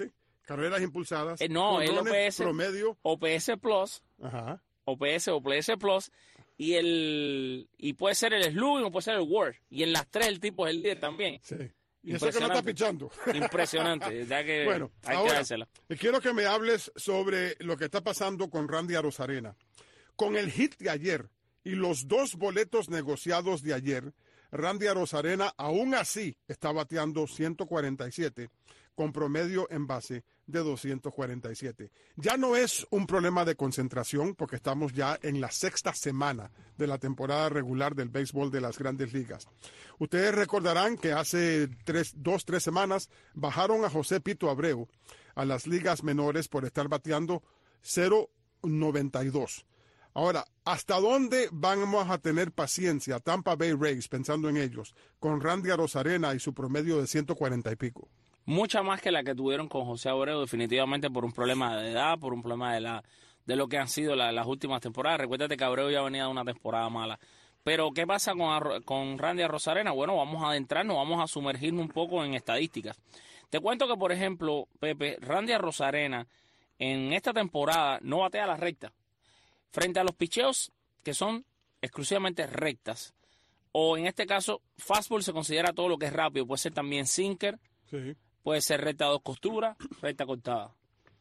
Carreras impulsadas. Eh, no, el O P S. Promedio. O P S Plus. Ajá. O P S, O P S Plus. Y el y puede ser el slugging o puede ser el WAR. Y en las tres el tipo es el líder también. Sí. Y eso que no está pichando. Impresionante. Ya que bueno, hay ahora, que dársela. Quiero que me hables sobre lo que está pasando con Randy Arozarena. Con el hit de ayer y los dos boletos negociados de ayer, Randy Arozarena aún así está bateando ciento cuarenta y siete con promedio en base de doscientos cuarenta y siete. Ya no es un problema de concentración porque estamos ya en la sexta semana de la temporada regular del béisbol de las Grandes Ligas. Ustedes recordarán que hace tres, dos, tres semanas bajaron a José Pito Abreu a las ligas menores por estar bateando cero noventa y dos. Ahora, ¿hasta dónde vamos a tener paciencia Tampa Bay Rays, pensando en ellos, con Randy Arozarena y su promedio de ciento cuarenta y pico? Mucha más que la que tuvieron con José Abreu, definitivamente por un problema de edad, por un problema de la de lo que han sido la, las últimas temporadas. Recuérdate que Abreu ya venía de una temporada mala. Pero, ¿qué pasa con, con Randy Arozarena? Bueno, vamos a adentrarnos, vamos a sumergirnos un poco en estadísticas. Te cuento que, por ejemplo, Pepe, Randy Arozarena en esta temporada no batea la recta. Frente a los picheos que son exclusivamente rectas, o en este caso, fastball se considera todo lo que es rápido, puede ser también sinker, sí. Puede ser recta dos costuras, recta cortada.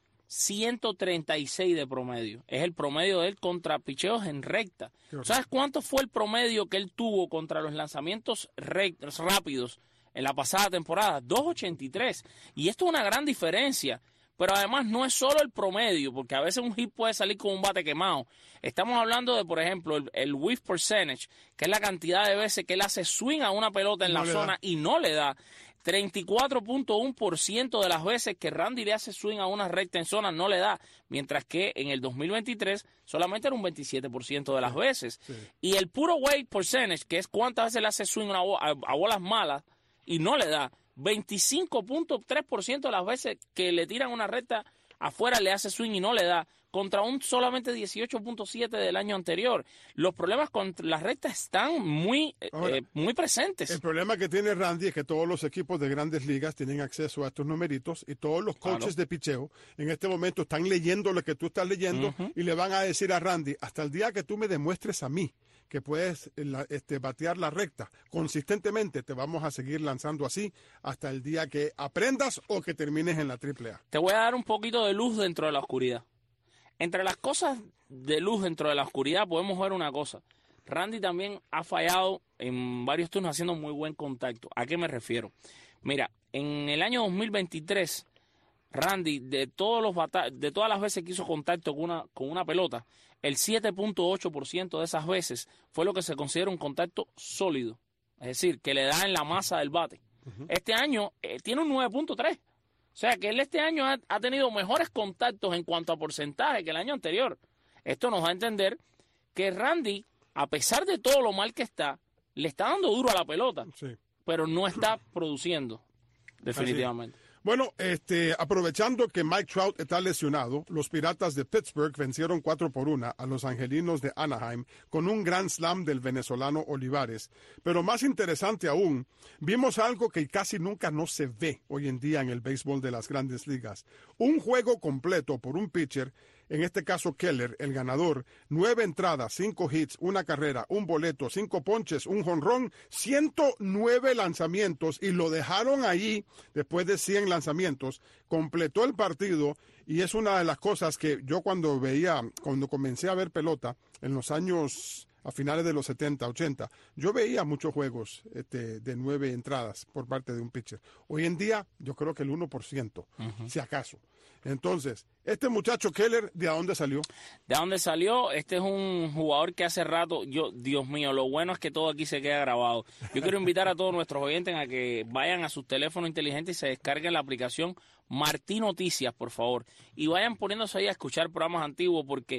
ciento treinta y seis de promedio. Es el promedio de él contra picheos en recta. ¿Sabes cuánto fue el promedio que él tuvo contra los lanzamientos rectos, rápidos en la pasada temporada? dos ochenta y tres. Y esto es una gran diferencia. Pero además no es solo el promedio, porque a veces un hit puede salir con un bate quemado. Estamos hablando de, por ejemplo, el, el whiff percentage, que es la cantidad de veces que él hace swing a una pelota en no la zona da. y no le da. treinta y cuatro punto uno por ciento de las veces que Randy le hace swing a una recta en zona no le da, mientras que en el dos mil veintitrés solamente era un veintisiete por ciento de las veces. Sí. Y el puro weight percentage, que es cuántas veces le hace swing a, a, a bolas malas y no le da, veinticinco punto tres por ciento de las veces que le tiran una recta afuera le hace swing y no le da, contra un solamente dieciocho punto siete del año anterior. Los problemas con las rectas están muy, Ahora, eh, muy presentes. El problema que tiene Randy es que todos los equipos de Grandes Ligas tienen acceso a estos numeritos y todos los coaches claro. de picheo en este momento están leyendo lo que tú estás leyendo uh-huh. y le van a decir a Randy, hasta el día que tú me demuestres a mí que puedes la, este, batear la recta consistentemente, te vamos a seguir lanzando así hasta el día que aprendas o que termines en la triple A. Te voy a dar un poquito de luz dentro de la oscuridad. Entre las cosas de luz dentro de la oscuridad podemos ver una cosa. Randy también ha fallado en varios turnos haciendo muy buen contacto. ¿A qué me refiero? Mira, en el año dos mil veintitrés, Randy, de todos los bata- de todas las veces que hizo contacto con una, con una pelota, el siete punto ocho por ciento de esas veces fue lo que se considera un contacto sólido. Es decir, que le da en la masa del bate. Uh-huh. Este año eh, tiene un nueve punto tres. O sea, que él este año ha, ha tenido mejores contactos en cuanto a porcentaje que el año anterior. Esto nos da a entender que Randy, a pesar de todo lo mal que está, le está dando duro a la pelota, sí. pero no está produciendo, definitivamente. Así. Bueno, este, aprovechando que Mike Trout está lesionado, los Piratas de Pittsburgh vencieron cuatro por una a los Angelinos de Anaheim con un grand slam del venezolano Olivares. Pero más interesante aún, vimos algo que casi nunca no se ve hoy en día en el béisbol de las Grandes Ligas. Un juego completo por un pitcher, en este caso Keller, el ganador, nueve entradas, cinco hits, una carrera, un boleto, cinco ponches, un jonrón, ciento nueve lanzamientos y lo dejaron ahí después de cien lanzamientos, completó el partido y es una de las cosas que yo cuando veía, cuando comencé a ver pelota en los años a finales de los setenta, ochenta, yo veía muchos juegos este, de nueve entradas por parte de un pitcher. Hoy en día yo creo que el uno por ciento, uh-huh. si acaso. Entonces, este muchacho Keller, ¿de dónde salió? ¿De dónde salió? Este es un jugador que hace rato, yo, Dios mío, lo bueno es que todo aquí se queda grabado. Yo quiero invitar a todos nuestros oyentes a que vayan a sus teléfonos inteligentes y se descarguen la aplicación Martí Noticias, por favor. Y vayan poniéndose ahí a escuchar programas antiguos porque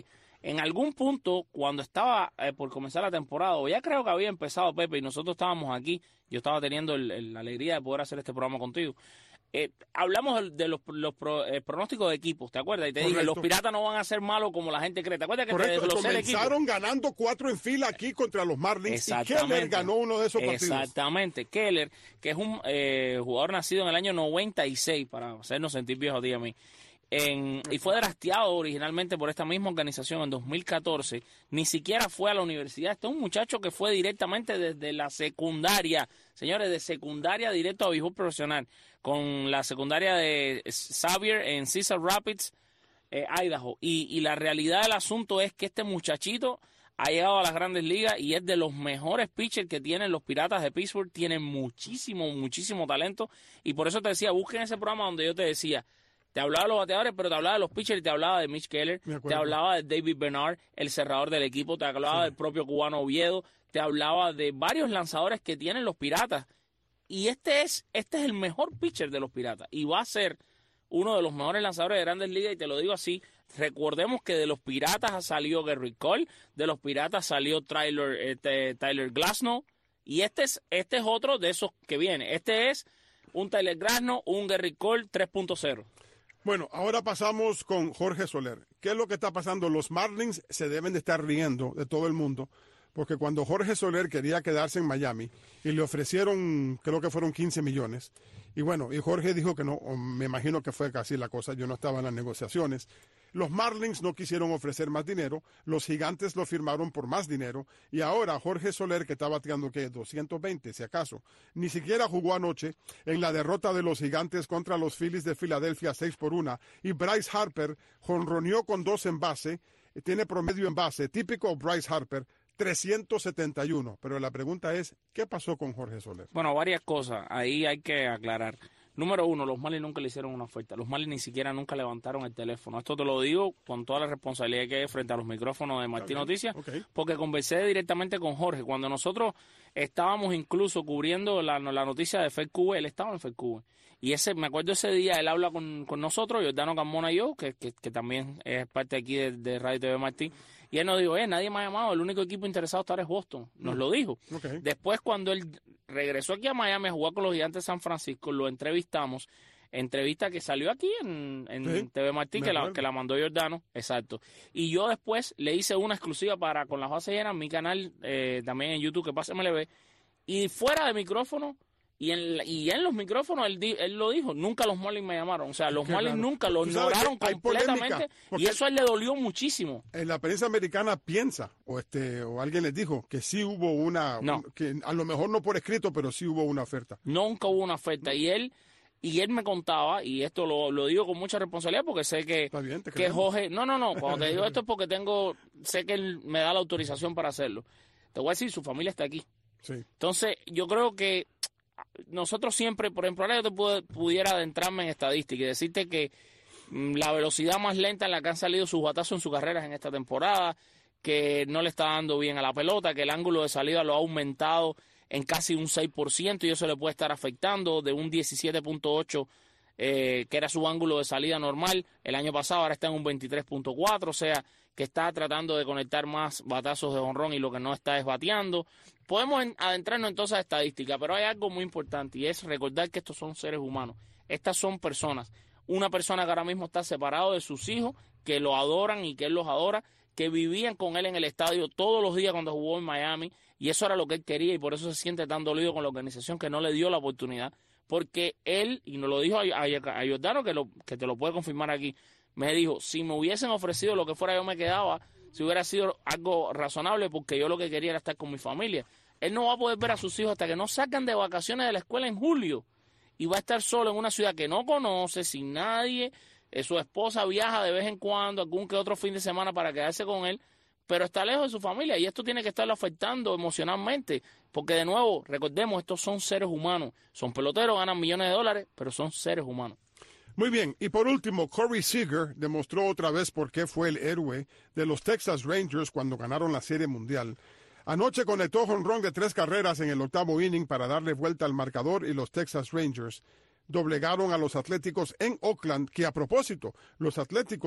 En algún punto, cuando estaba eh, por comenzar la temporada, o ya creo que había empezado, Pepe, y nosotros estábamos aquí, yo estaba teniendo el, el, la alegría de poder hacer este programa contigo, eh, hablamos de, de los, los pro, eh, pronósticos de equipos, ¿te acuerdas? Y te Correcto. dije, los Piratas no van a ser malos como la gente cree. ¿Te acuerdas que Correcto. te desglosé el equipo? Comenzaron ganando cuatro en fila aquí contra los Marlins y Keller ganó uno de esos partidos. Exactamente. Keller, que es un eh, jugador nacido en el año noventa y seis, para hacernos sentir viejos a ti y a mí. En, y fue drafteado originalmente por esta misma organización en dos mil catorce, ni siquiera fue a la universidad. Este es un muchacho que fue directamente desde la secundaria, señores, de secundaria directo a béisbol profesional, con la secundaria de Xavier en Cedar Rapids, eh, Idaho. Y, y la realidad del asunto es que este muchachito ha llegado a las grandes ligas y es de los mejores pitchers que tienen los Piratas de Pittsburgh. Tienen muchísimo, muchísimo talento. Y por eso te decía, busquen ese programa donde yo te decía, te hablaba de los bateadores, pero te hablaba de los pitchers y te hablaba de Mitch Keller, te hablaba de David Bernard, el cerrador del equipo, te hablaba sí. del propio cubano Oviedo, te hablaba de varios lanzadores que tienen los Piratas. Y este es, este es el mejor pitcher de los Piratas y va a ser uno de los mejores lanzadores de Grandes Ligas, y te lo digo así, recordemos que de los Piratas salió Gerrit Cole, de los Piratas salió Tyler, este, Tyler Glasnow, y este es, este es otro de esos que viene. Este es un Tyler Glasnow, un Gerrit Cole tres punto cero. Bueno, ahora pasamos con Jorge Soler. ¿Qué es lo que está pasando? Los Marlins se deben de estar riendo de todo el mundo, porque cuando Jorge Soler quería quedarse en Miami y le ofrecieron, creo que fueron quince millones, y bueno, y Jorge dijo que no, me imagino que fue casi la cosa, yo no estaba en las negociaciones. Los Marlins no quisieron ofrecer más dinero, los Gigantes lo firmaron por más dinero, y ahora Jorge Soler, que está bateando, ¿qué? doscientos veinte, si acaso, ni siquiera jugó anoche en la derrota de los Gigantes contra los Phillies de Filadelfia seis por uno, y Bryce Harper jonroneó con dos en base, tiene promedio en base, típico Bryce Harper, trescientos setenta y uno. Pero la pregunta es, ¿qué pasó con Jorge Soler? Bueno, varias cosas, ahí hay que aclarar. Número uno, los Marlins nunca le hicieron una oferta. Los Marlins ni siquiera nunca levantaron el teléfono. Esto te lo digo con toda la responsabilidad que hay frente a los micrófonos de Martín Noticias, okay. porque conversé directamente con Jorge. Cuando nosotros estábamos incluso cubriendo la, la noticia de F E D Cuba, él estaba en F E D Cuba. Y ese, me acuerdo ese día, él habla con, con nosotros, Giordano Carmona y yo, que, que, que también es parte aquí de, de Radio T V Martín. Y él nos dijo, eh, nadie me ha llamado, el único equipo interesado hasta ahora es Boston. Nos mm. lo dijo. Okay. Después, cuando él regresó aquí a Miami a jugar con los Gigantes de San Francisco, lo entrevistamos. Entrevista que salió aquí en, en sí, T V Martín, que la, que la mandó Giordano. Exacto. Y yo después le hice una exclusiva para Con las Bases Llenas, mi canal, eh, también en YouTube, que pase M L B. Y fuera de micrófono, y en, y en los micrófonos, él, él lo dijo, nunca los Marlins me llamaron. O sea, los Marlins claro. nunca lo ignoraron completamente, y eso a él le dolió muchísimo. En la prensa americana piensa, o este o alguien les dijo, que sí hubo una, no. un, que a lo mejor no por escrito, pero sí hubo una oferta. Nunca hubo una oferta, y él y él me contaba, y esto lo, lo digo con mucha responsabilidad, porque sé que, bien, que Jorge, no, no, no, cuando te digo esto es porque tengo, sé que él me da la autorización para hacerlo. Te voy a decir, su familia está aquí. Sí. Entonces, yo creo que nosotros siempre, por ejemplo, ahora yo te puedo, pudiera adentrarme en estadística y decirte que mmm, la velocidad más lenta en la que han salido sus batazos en sus carreras en esta temporada, que no le está dando bien a la pelota, que el ángulo de salida lo ha aumentado en casi un seis por ciento y eso le puede estar afectando de un diecisiete punto ocho eh, que era su ángulo de salida normal el año pasado, ahora está en un veintitrés punto cuatro, o sea que está tratando de conectar más batazos de jonrón y lo que no está es bateando. Podemos adentrarnos entonces a estadística, pero hay algo muy importante y es recordar que estos son seres humanos, estas son personas. Una persona que ahora mismo está separado de sus hijos, que lo adoran y que él los adora, que vivían con él en el estadio todos los días cuando jugó en Miami, y eso era lo que él quería, y por eso se siente tan dolido con la organización que no le dio la oportunidad, porque él, y nos lo dijo a, a, a Giordano, que, lo, que te lo puede confirmar aquí, me dijo, si me hubiesen ofrecido lo que fuera yo me quedaba, si hubiera sido algo razonable, porque yo lo que quería era estar con mi familia. Él no va a poder ver a sus hijos hasta que no sacan de vacaciones de la escuela en julio, y va a estar solo en una ciudad que no conoce, sin nadie. Eh, su esposa viaja de vez en cuando, algún que otro fin de semana para quedarse con él, pero está lejos de su familia y esto tiene que estarlo afectando emocionalmente, porque de nuevo, recordemos, estos son seres humanos, son peloteros, ganan millones de dólares, pero son seres humanos. Muy bien, y por último, Corey Seager demostró otra vez por qué fue el héroe de los Texas Rangers cuando ganaron la Serie Mundial. Anoche conectó jonrón de tres carreras en el octavo inning para darle vuelta al marcador y los Texas Rangers doblegaron a los Atléticos en Oakland, que a propósito, los Atléticos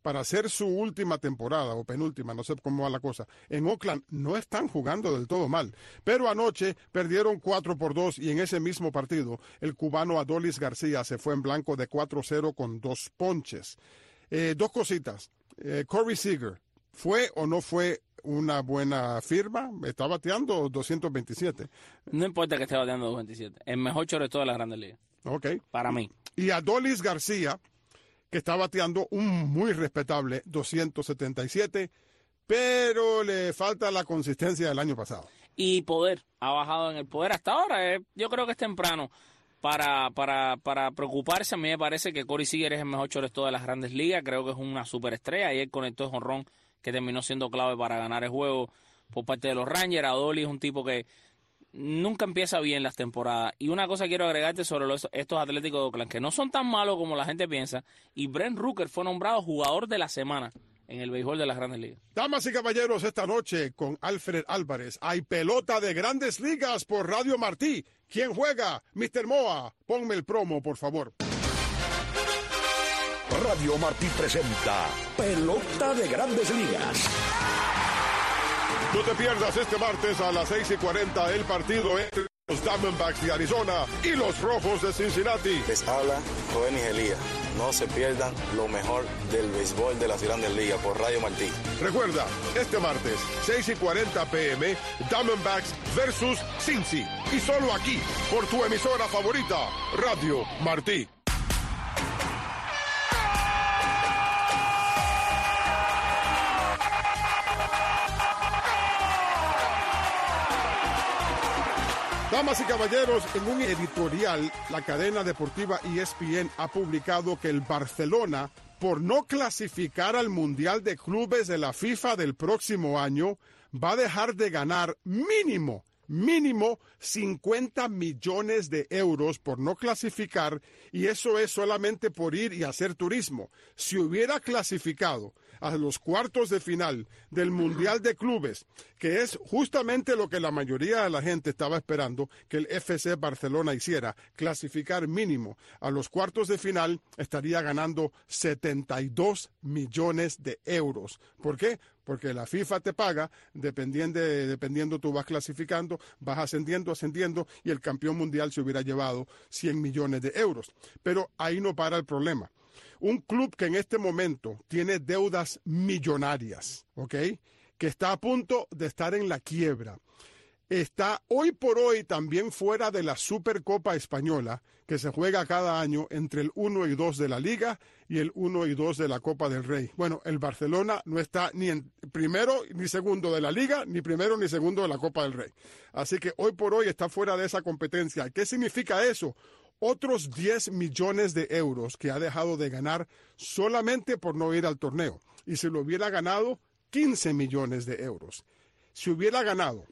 para hacer su última temporada, o penúltima, no sé cómo va la cosa, en Oakland no están jugando del todo mal. Pero anoche perdieron cuatro por dos y en ese mismo partido el cubano Adolis García se fue en blanco de cuatro cero con dos ponches. Eh, dos cositas. Eh, Corey Seager, ¿fue o no fue una buena firma? Está bateando doscientos veintisiete. No importa que esté bateando doscientos veintisiete. El mejor shortstop de las Grandes Ligas. Ok. Para mí. Y Adolis García, que está bateando un muy respetable doscientos setenta y siete, pero le falta la consistencia del año pasado. Y poder. Ha bajado en el poder hasta ahora. Eh, yo creo que es temprano para, para, para preocuparse. A mí me parece que Corey Seager es el mejor shortstop de las Grandes Ligas. Creo que es una superestrella. Ayer conectó el jonrón que terminó siendo clave para ganar el juego por parte de los Rangers. Adolis es un tipo que nunca empieza bien las temporadas. Y una cosa quiero agregarte sobre los, estos Atléticos de Oakland, que no son tan malos como la gente piensa. Y Brent Rooker fue nombrado jugador de la semana en el béisbol de las Grandes Ligas. Damas y caballeros, esta noche con Alfred Álvarez hay pelota de Grandes Ligas por Radio Martí. ¿Quién juega? mister Moa, ponme el promo, por favor. Radio Martí presenta Pelota de Grandes Ligas. No te pierdas este martes a las seis y cuarenta el partido entre los Diamondbacks de Arizona y los Rojos de Cincinnati. Les habla Joven Nigelía. No se pierdan lo mejor del béisbol de las Grandes Ligas por Radio Martí. Recuerda, este martes, seis y cuarenta pm, Diamondbacks versus Cincy. Y solo aquí, por tu emisora favorita, Radio Martí. Damas y caballeros, en un editorial, la cadena deportiva E S P N ha publicado que el Barcelona, por no clasificar al Mundial de Clubes de la FIFA del próximo año, va a dejar de ganar mínimo, mínimo cincuenta millones de euros por no clasificar, y eso es solamente por ir y hacer turismo. Si hubiera clasificado a los cuartos de final del Mundial de Clubes, que es justamente lo que la mayoría de la gente estaba esperando que el F C Barcelona hiciera, clasificar mínimo a los cuartos de final, estaría ganando setenta y dos millones de euros. ¿Por qué? Porque la FIFA te paga, dependiendo, dependiendo tú vas clasificando, vas ascendiendo, ascendiendo, y el campeón mundial se hubiera llevado cien millones de euros. Pero ahí no para el problema. Un club que en este momento tiene deudas millonarias, ¿ok?, que está a punto de estar en la quiebra, está hoy por hoy también fuera de la Supercopa Española, que se juega cada año entre el uno y dos de la Liga y el uno y dos de la Copa del Rey. Bueno, el Barcelona no está ni en primero ni segundo de la Liga, ni primero ni segundo de la Copa del Rey. Así que hoy por hoy está fuera de esa competencia. ¿Qué significa eso? Otros diez millones de euros que ha dejado de ganar solamente por no ir al torneo. Y si lo hubiera ganado, quince millones de euros. Si hubiera ganado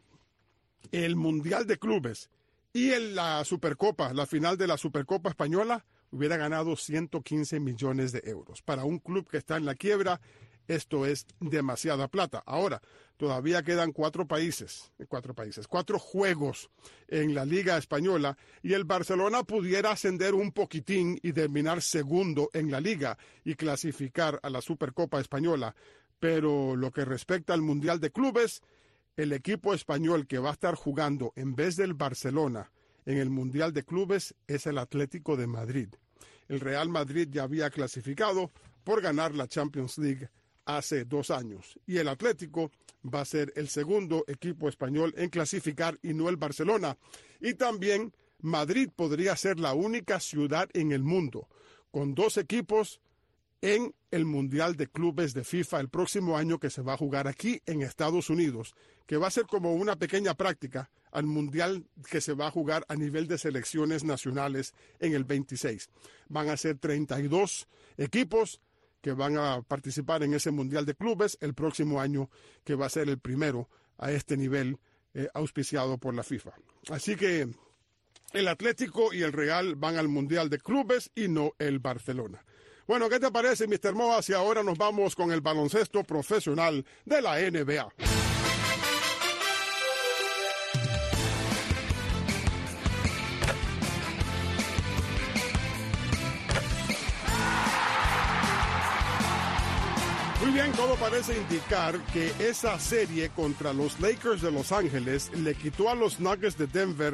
el Mundial de Clubes y en la Supercopa, la final de la Supercopa Española, hubiera ganado ciento quince millones de euros. Para un club que está en la quiebra, esto es demasiada plata. Ahora, todavía quedan cuatro países, cuatro países, cuatro juegos en la Liga Española, y el Barcelona pudiera ascender un poquitín y terminar segundo en la Liga y clasificar a la Supercopa Española. Pero lo que respecta al Mundial de Clubes, el equipo español que va a estar jugando en vez del Barcelona en el Mundial de Clubes es el Atlético de Madrid. El Real Madrid ya había clasificado por ganar la Champions League hace dos años. Y el Atlético va a ser el segundo equipo español en clasificar y no el Barcelona. Y también Madrid podría ser la única ciudad en el mundo con dos equipos en el Mundial de Clubes de FIFA el próximo año, que se va a jugar aquí en Estados Unidos, que va a ser como una pequeña práctica al Mundial que se va a jugar a nivel de selecciones nacionales en el veintiséis. Van a ser treinta y dos equipos que van a participar en ese Mundial de Clubes el próximo año, que va a ser el primero a este nivel eh, auspiciado por la FIFA. Así que el Atlético y el Real van al Mundial de Clubes y no el Barcelona. Bueno, ¿qué te parece, mister Moa, si ahora nos vamos con el baloncesto profesional de la N B A? bien, todo parece indicar que esa serie contra los Lakers de Los Ángeles le quitó a los Nuggets de Denver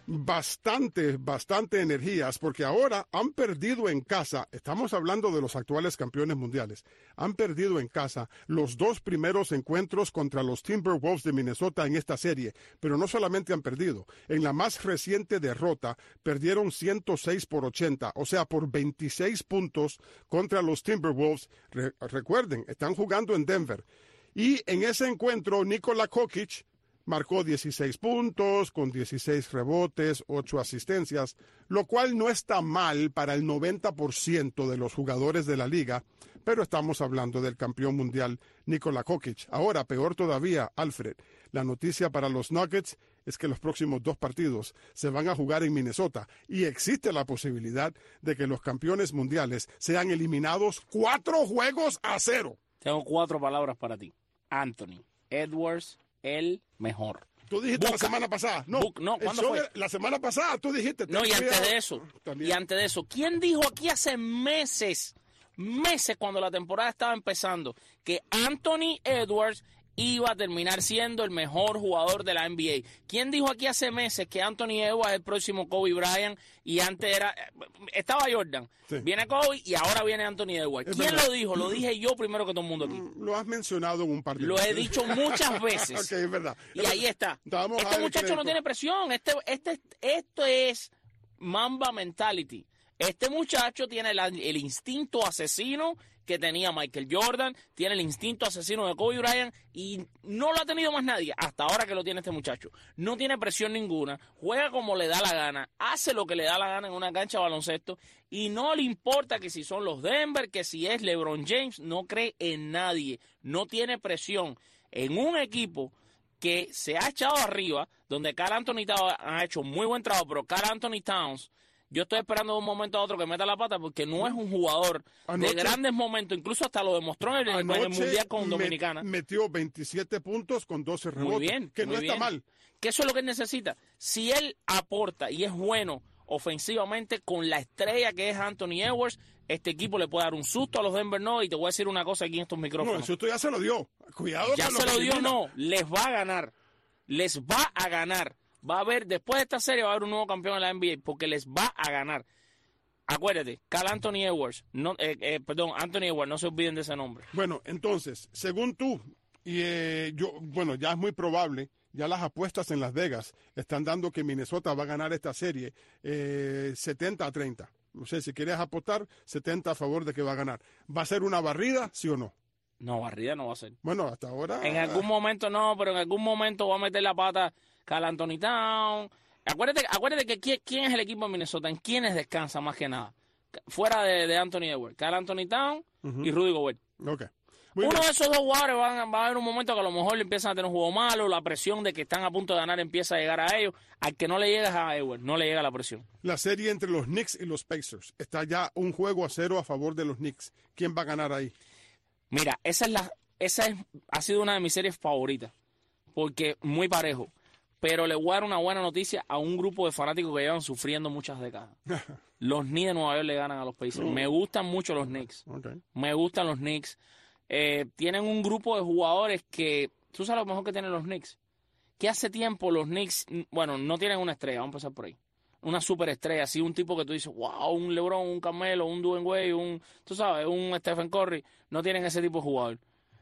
bastante, bastante energías, porque ahora han perdido en casa, estamos hablando de los actuales campeones mundiales, han perdido en casa los dos primeros encuentros contra los Timberwolves de Minnesota en esta serie, pero no solamente han perdido, en la más reciente derrota perdieron ciento seis por ochenta, o sea, por veintiséis puntos contra los Timberwolves. Re- recuerden, están jugando en Denver, y en ese encuentro Nikola Jokic marcó dieciséis puntos, con dieciséis rebotes, ocho asistencias, lo cual no está mal para el noventa por ciento de los jugadores de la liga, pero estamos hablando del campeón mundial Nikola Jokic. Ahora, peor todavía, Alfred, la noticia para los Nuggets es que los próximos dos partidos se van a jugar en Minnesota y existe la posibilidad de que los campeones mundiales sean eliminados cuatro juegos a cero. Tengo cuatro palabras para ti. Anthony Edwards, el mejor. Tú dijiste Busca. la semana pasada. No, Busca. No, el ¿cuándo show fue? de- La semana pasada tú dijiste. No, ten y antes cuidado. de eso, También. y antes de eso, ¿quién dijo aquí hace meses, meses cuando la temporada estaba empezando, que Anthony Edwards iba a terminar siendo el mejor jugador de la N B A? ¿Quién dijo aquí hace meses que Anthony Edwards es el próximo Kobe Bryant y antes era, estaba Jordan, Sí. viene Kobe y ahora viene Anthony Edwards? Es ¿Quién verdad. lo dijo? Lo dije yo primero que todo el mundo aquí. Lo has mencionado en un par de Lo he veces. dicho muchas veces. Ok, es verdad. Y ahí está. Vamos a Este dar el muchacho no crédito. tiene presión. Este, este, esto es Mamba mentality. Este muchacho tiene la- el instinto asesino que tenía Michael Jordan, tiene el instinto asesino de Kobe Bryant y no lo ha tenido más nadie hasta ahora que lo tiene este muchacho. No tiene presión ninguna, juega como le da la gana, hace lo que le da la gana en una cancha de baloncesto y no le importa que si son los Denver, que si es LeBron James, no cree en nadie, no tiene presión en un equipo que se ha echado arriba, donde Karl Anthony Towns ha hecho muy buen trabajo, pero Karl Anthony Towns, yo estoy esperando de un momento a otro que meta la pata porque no es un jugador Anoche- de grandes momentos, incluso hasta lo demostró en el, en el Anoche Mundial con me- Dominicana. metió veintisiete puntos con doce rebotes. Muy bien, que muy no está bien. mal. Que eso es lo que él necesita. Si él aporta y es bueno ofensivamente con la estrella que es Anthony Edwards, este equipo le puede dar un susto a los Denver Nuggets. Y te voy a decir una cosa aquí en estos No, micrófonos. eso ya se lo dio. Cuidado Ya con se que lo dio, elimina. no. Les va a ganar. Les va a ganar. Va a haber, después de esta serie, va a haber un nuevo campeón en la N B A porque les va a ganar. Acuérdate, Karl Anthony Edwards, no, eh, eh, perdón, Anthony Edwards, no se olviden de ese nombre. Bueno, entonces, según tú, y eh, yo, bueno, ya es muy probable, ya las apuestas en Las Vegas están dando que Minnesota va a ganar esta serie eh, setenta a treinta. No sé, si quieres apostar, setenta a favor de que va a ganar. ¿Va a ser una barrida, sí o no? No, barrida no va a ser. Bueno, hasta ahora... En algún momento no, pero en algún momento va a meter la pata Karl Anthony Towns. Acuérdate, acuérdate que quién, quién es el equipo de Minnesota, en quiénes descansa más que nada. Fuera de, de Anthony Edwards, Karl Anthony Towns y Rudy Gobert. Ok. Muy Uno bien. de esos dos jugadores van, va a haber un momento que a lo mejor le empiezan a tener un juego malo, la presión de que están a punto de ganar empieza a llegar a ellos. Al que no le llega es a Edwards, no le llega la presión. La serie entre los Knicks y los Pacers. Está ya un juego a cero a favor de los Knicks. ¿Quién va a ganar ahí? Mira, esa es la, esa es, ha sido una de mis series favoritas, porque muy parejo. Pero le voy a dar una buena noticia a un grupo de fanáticos que llevan sufriendo muchas décadas. Los Knicks de Nueva York le ganan a los Pacers. Me gustan mucho los Knicks. Ok. Me gustan los Knicks. Eh, tienen un grupo de jugadores que... ¿Tú sabes lo mejor que tienen los Knicks? Que hace tiempo los Knicks... Bueno, no tienen una estrella. Vamos a empezar por ahí. Una superestrella. Así un tipo que tú dices, wow, un LeBron, un Carmelo, un Dwayne Wade, un... Tú sabes, un Stephen Curry. No tienen ese tipo de jugador.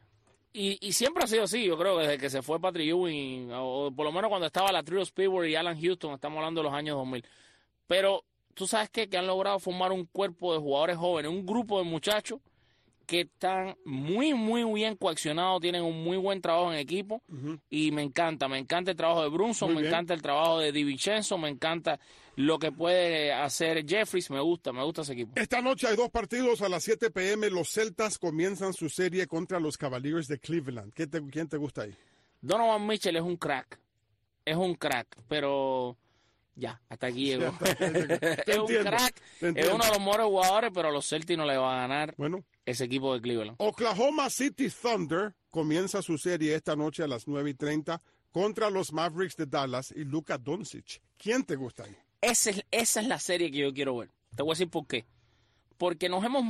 Y, y siempre ha sido así, yo creo, desde que se fue Patrick Ewing, o por lo menos cuando estaba la trio Speedway y Alan Houston, estamos hablando de los años dos mil. Pero, ¿tú sabes qué? Que han logrado formar un cuerpo de jugadores jóvenes, un grupo de muchachos que están muy, muy bien coaccionados, tienen un muy buen trabajo en equipo, y me encanta, me encanta el trabajo de Brunson, Muy me bien. encanta el trabajo de DiVincenzo, me encanta lo que puede hacer Jeffries, me gusta, me gusta ese equipo. Esta noche hay dos partidos a las siete p m Los Celtas comienzan su serie contra los Cavaliers de Cleveland. ¿Qué te- ¿Quién te gusta ahí? Donovan Mitchell es un crack, es un crack, pero ya, hasta aquí llegó. Ya, te- te- te es un entiendo, crack, te es entiendo. uno de los mejores jugadores, pero a los Celtics no le va a ganar Bueno, ese equipo de Cleveland. Oklahoma City Thunder comienza su serie esta noche a las nueve y treinta contra los Mavericks de Dallas y Luka Doncic. ¿Quién te gusta ahí? Esa es, esa es la serie que yo quiero ver. Te voy a decir por qué. Porque nos hemos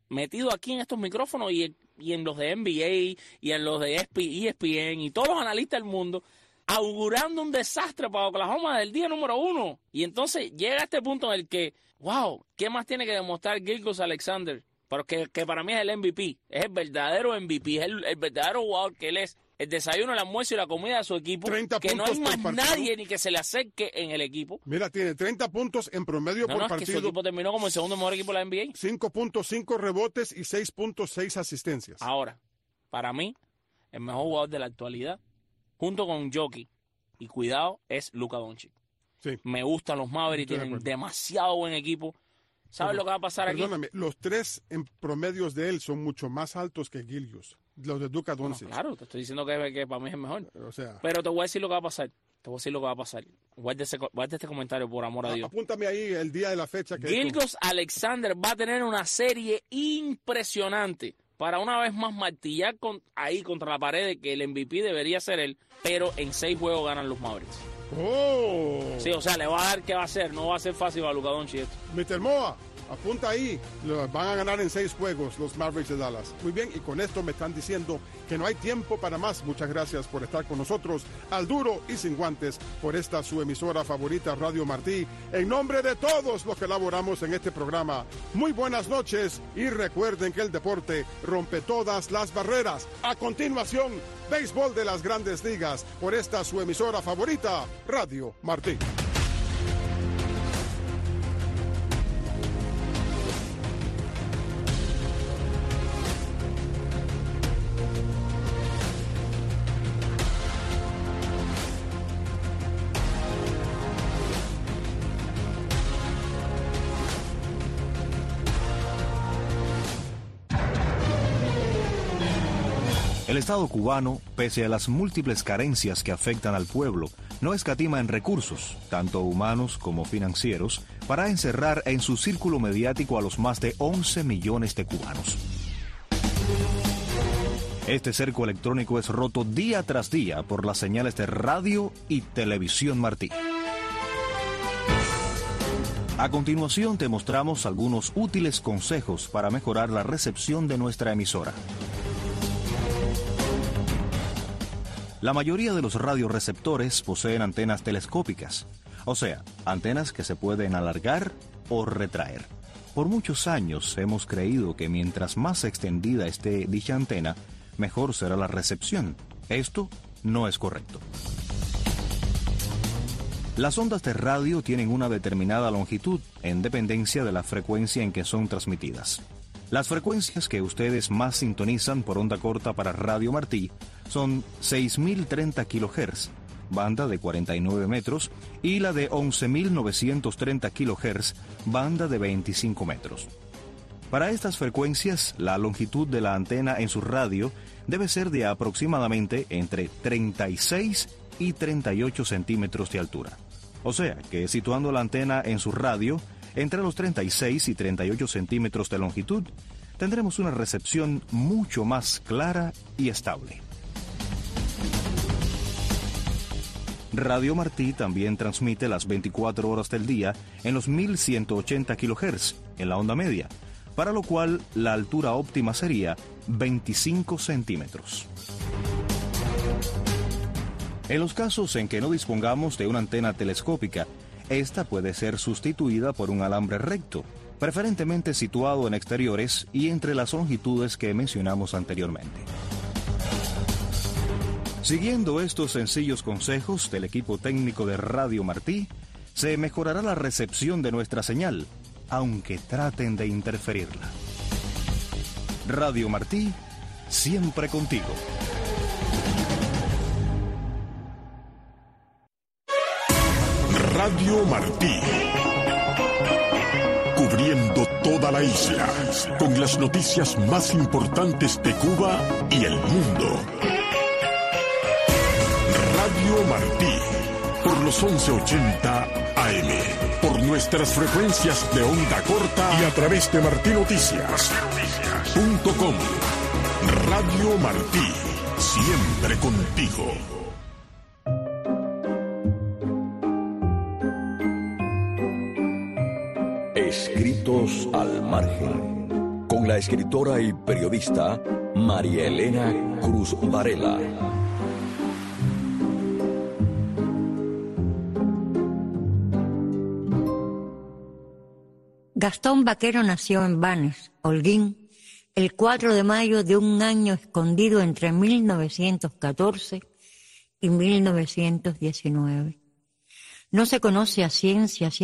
metido aquí en estos micrófonos y, y en los de N B A y en los de E S P N y todos los analistas del mundo, augurando un desastre para Oklahoma del día número uno. Y entonces llega a este punto en el que, wow, ¿qué más tiene que demostrar Gilgeous-Alexander? Porque que para mí es el M V P, es el verdadero M V P, es el, el verdadero jugador que él es. El desayuno, el almuerzo y la comida de su equipo, que no hay más nadie ni que se le acerque en el equipo. Mira, tiene treinta puntos en promedio no, por no, partido. Es que su equipo terminó como el segundo mejor equipo de la N B A. cinco punto cinco rebotes y seis punto seis asistencias. Ahora, para mí, el mejor jugador de la actualidad, junto con Jokic, y cuidado, es Luka Doncic. Sí. Me gustan los Mavericks, Estoy de tienen acuerdo. demasiado buen equipo. ¿Sabes Pero, lo que va a pasar perdóname, aquí? los tres en promedios de él son mucho más altos que Gilgeous, los de Luka Bueno, Doncic. claro, te estoy diciendo que, que para mí es el mejor. O sea, Pero te voy a decir lo que va a pasar. Te voy a decir lo que va a pasar. Guarda este comentario, por amor a Dios. apúntame ahí el día de la fecha. que Gilgeous-Alexander va a tener una serie impresionante para una vez más martillar con, ahí contra la pared de que el M V P debería ser él, pero en seis juegos ganan los Mavericks. ¡Oh! Sí, o sea, le va a dar qué va a hacer. No va a ser fácil para Luka Doncic esto. mister Moa, apunta ahí. Lo van a ganar en seis juegos los Mavericks de Dallas. Muy bien, y con esto me están diciendo que no hay tiempo para más. Muchas gracias por estar con nosotros al duro y sin guantes por esta su emisora favorita, Radio Martí. En nombre de todos los que laboramos en este programa, muy buenas noches y recuerden que el deporte rompe todas las barreras. A continuación, béisbol de las Grandes Ligas por esta su emisora favorita, Radio Martí. El Estado cubano, pese a las múltiples carencias que afectan al pueblo, no escatima en recursos, tanto humanos como financieros, para encerrar en su círculo mediático a los más de once millones de cubanos. Este cerco electrónico es roto día tras día por las señales de radio y televisión Martí. A continuación te mostramos algunos útiles consejos para mejorar la recepción de nuestra emisora. La mayoría de los radioreceptores poseen antenas telescópicas, o sea, antenas que se pueden alargar o retraer. Por muchos años hemos creído que mientras más extendida esté dicha antena, mejor será la recepción. Esto no es correcto. Las ondas de radio tienen una determinada longitud en dependencia de la frecuencia en que son transmitidas. Las frecuencias que ustedes más sintonizan por onda corta para Radio Martí son seis mil treinta kilohertz, banda de cuarenta y nueve metros, y la de once mil novecientos treinta kilohertz, banda de veinticinco metros. Para estas frecuencias, la longitud de la antena en su radio debe ser de aproximadamente entre treinta y seis y treinta y ocho centímetros de altura. O sea, que situando la antena en su radio entre los treinta y seis y treinta y ocho centímetros de longitud, tendremos una recepción mucho más clara y estable. Radio Martí también transmite las veinticuatro horas del día en los mil ciento ochenta kilohertz en la onda media, para lo cual la altura óptima sería veinticinco centímetros. En los casos en que no dispongamos de una antena telescópica, esta puede ser sustituida por un alambre recto, preferentemente situado en exteriores y entre las longitudes que mencionamos anteriormente. Siguiendo estos sencillos consejos del equipo técnico de Radio Martí, se mejorará la recepción de nuestra señal, aunque traten de interferirla. Radio Martí, siempre contigo. Radio Martí. Cubriendo toda la isla, con las noticias más importantes de Cuba y el mundo. Radio Martí, por los once ochenta A M, por nuestras frecuencias de onda corta y a través de martinoticias punto com. Radio Martí, siempre contigo. Escritos al margen, con con la escritora y periodista María Elena Cruz Varela. Gastón Vaquero nació en Banes, Holguín, el cuatro de mayo de un año escondido entre mil novecientos catorce y mil novecientos diecinueve. No se conoce a ciencia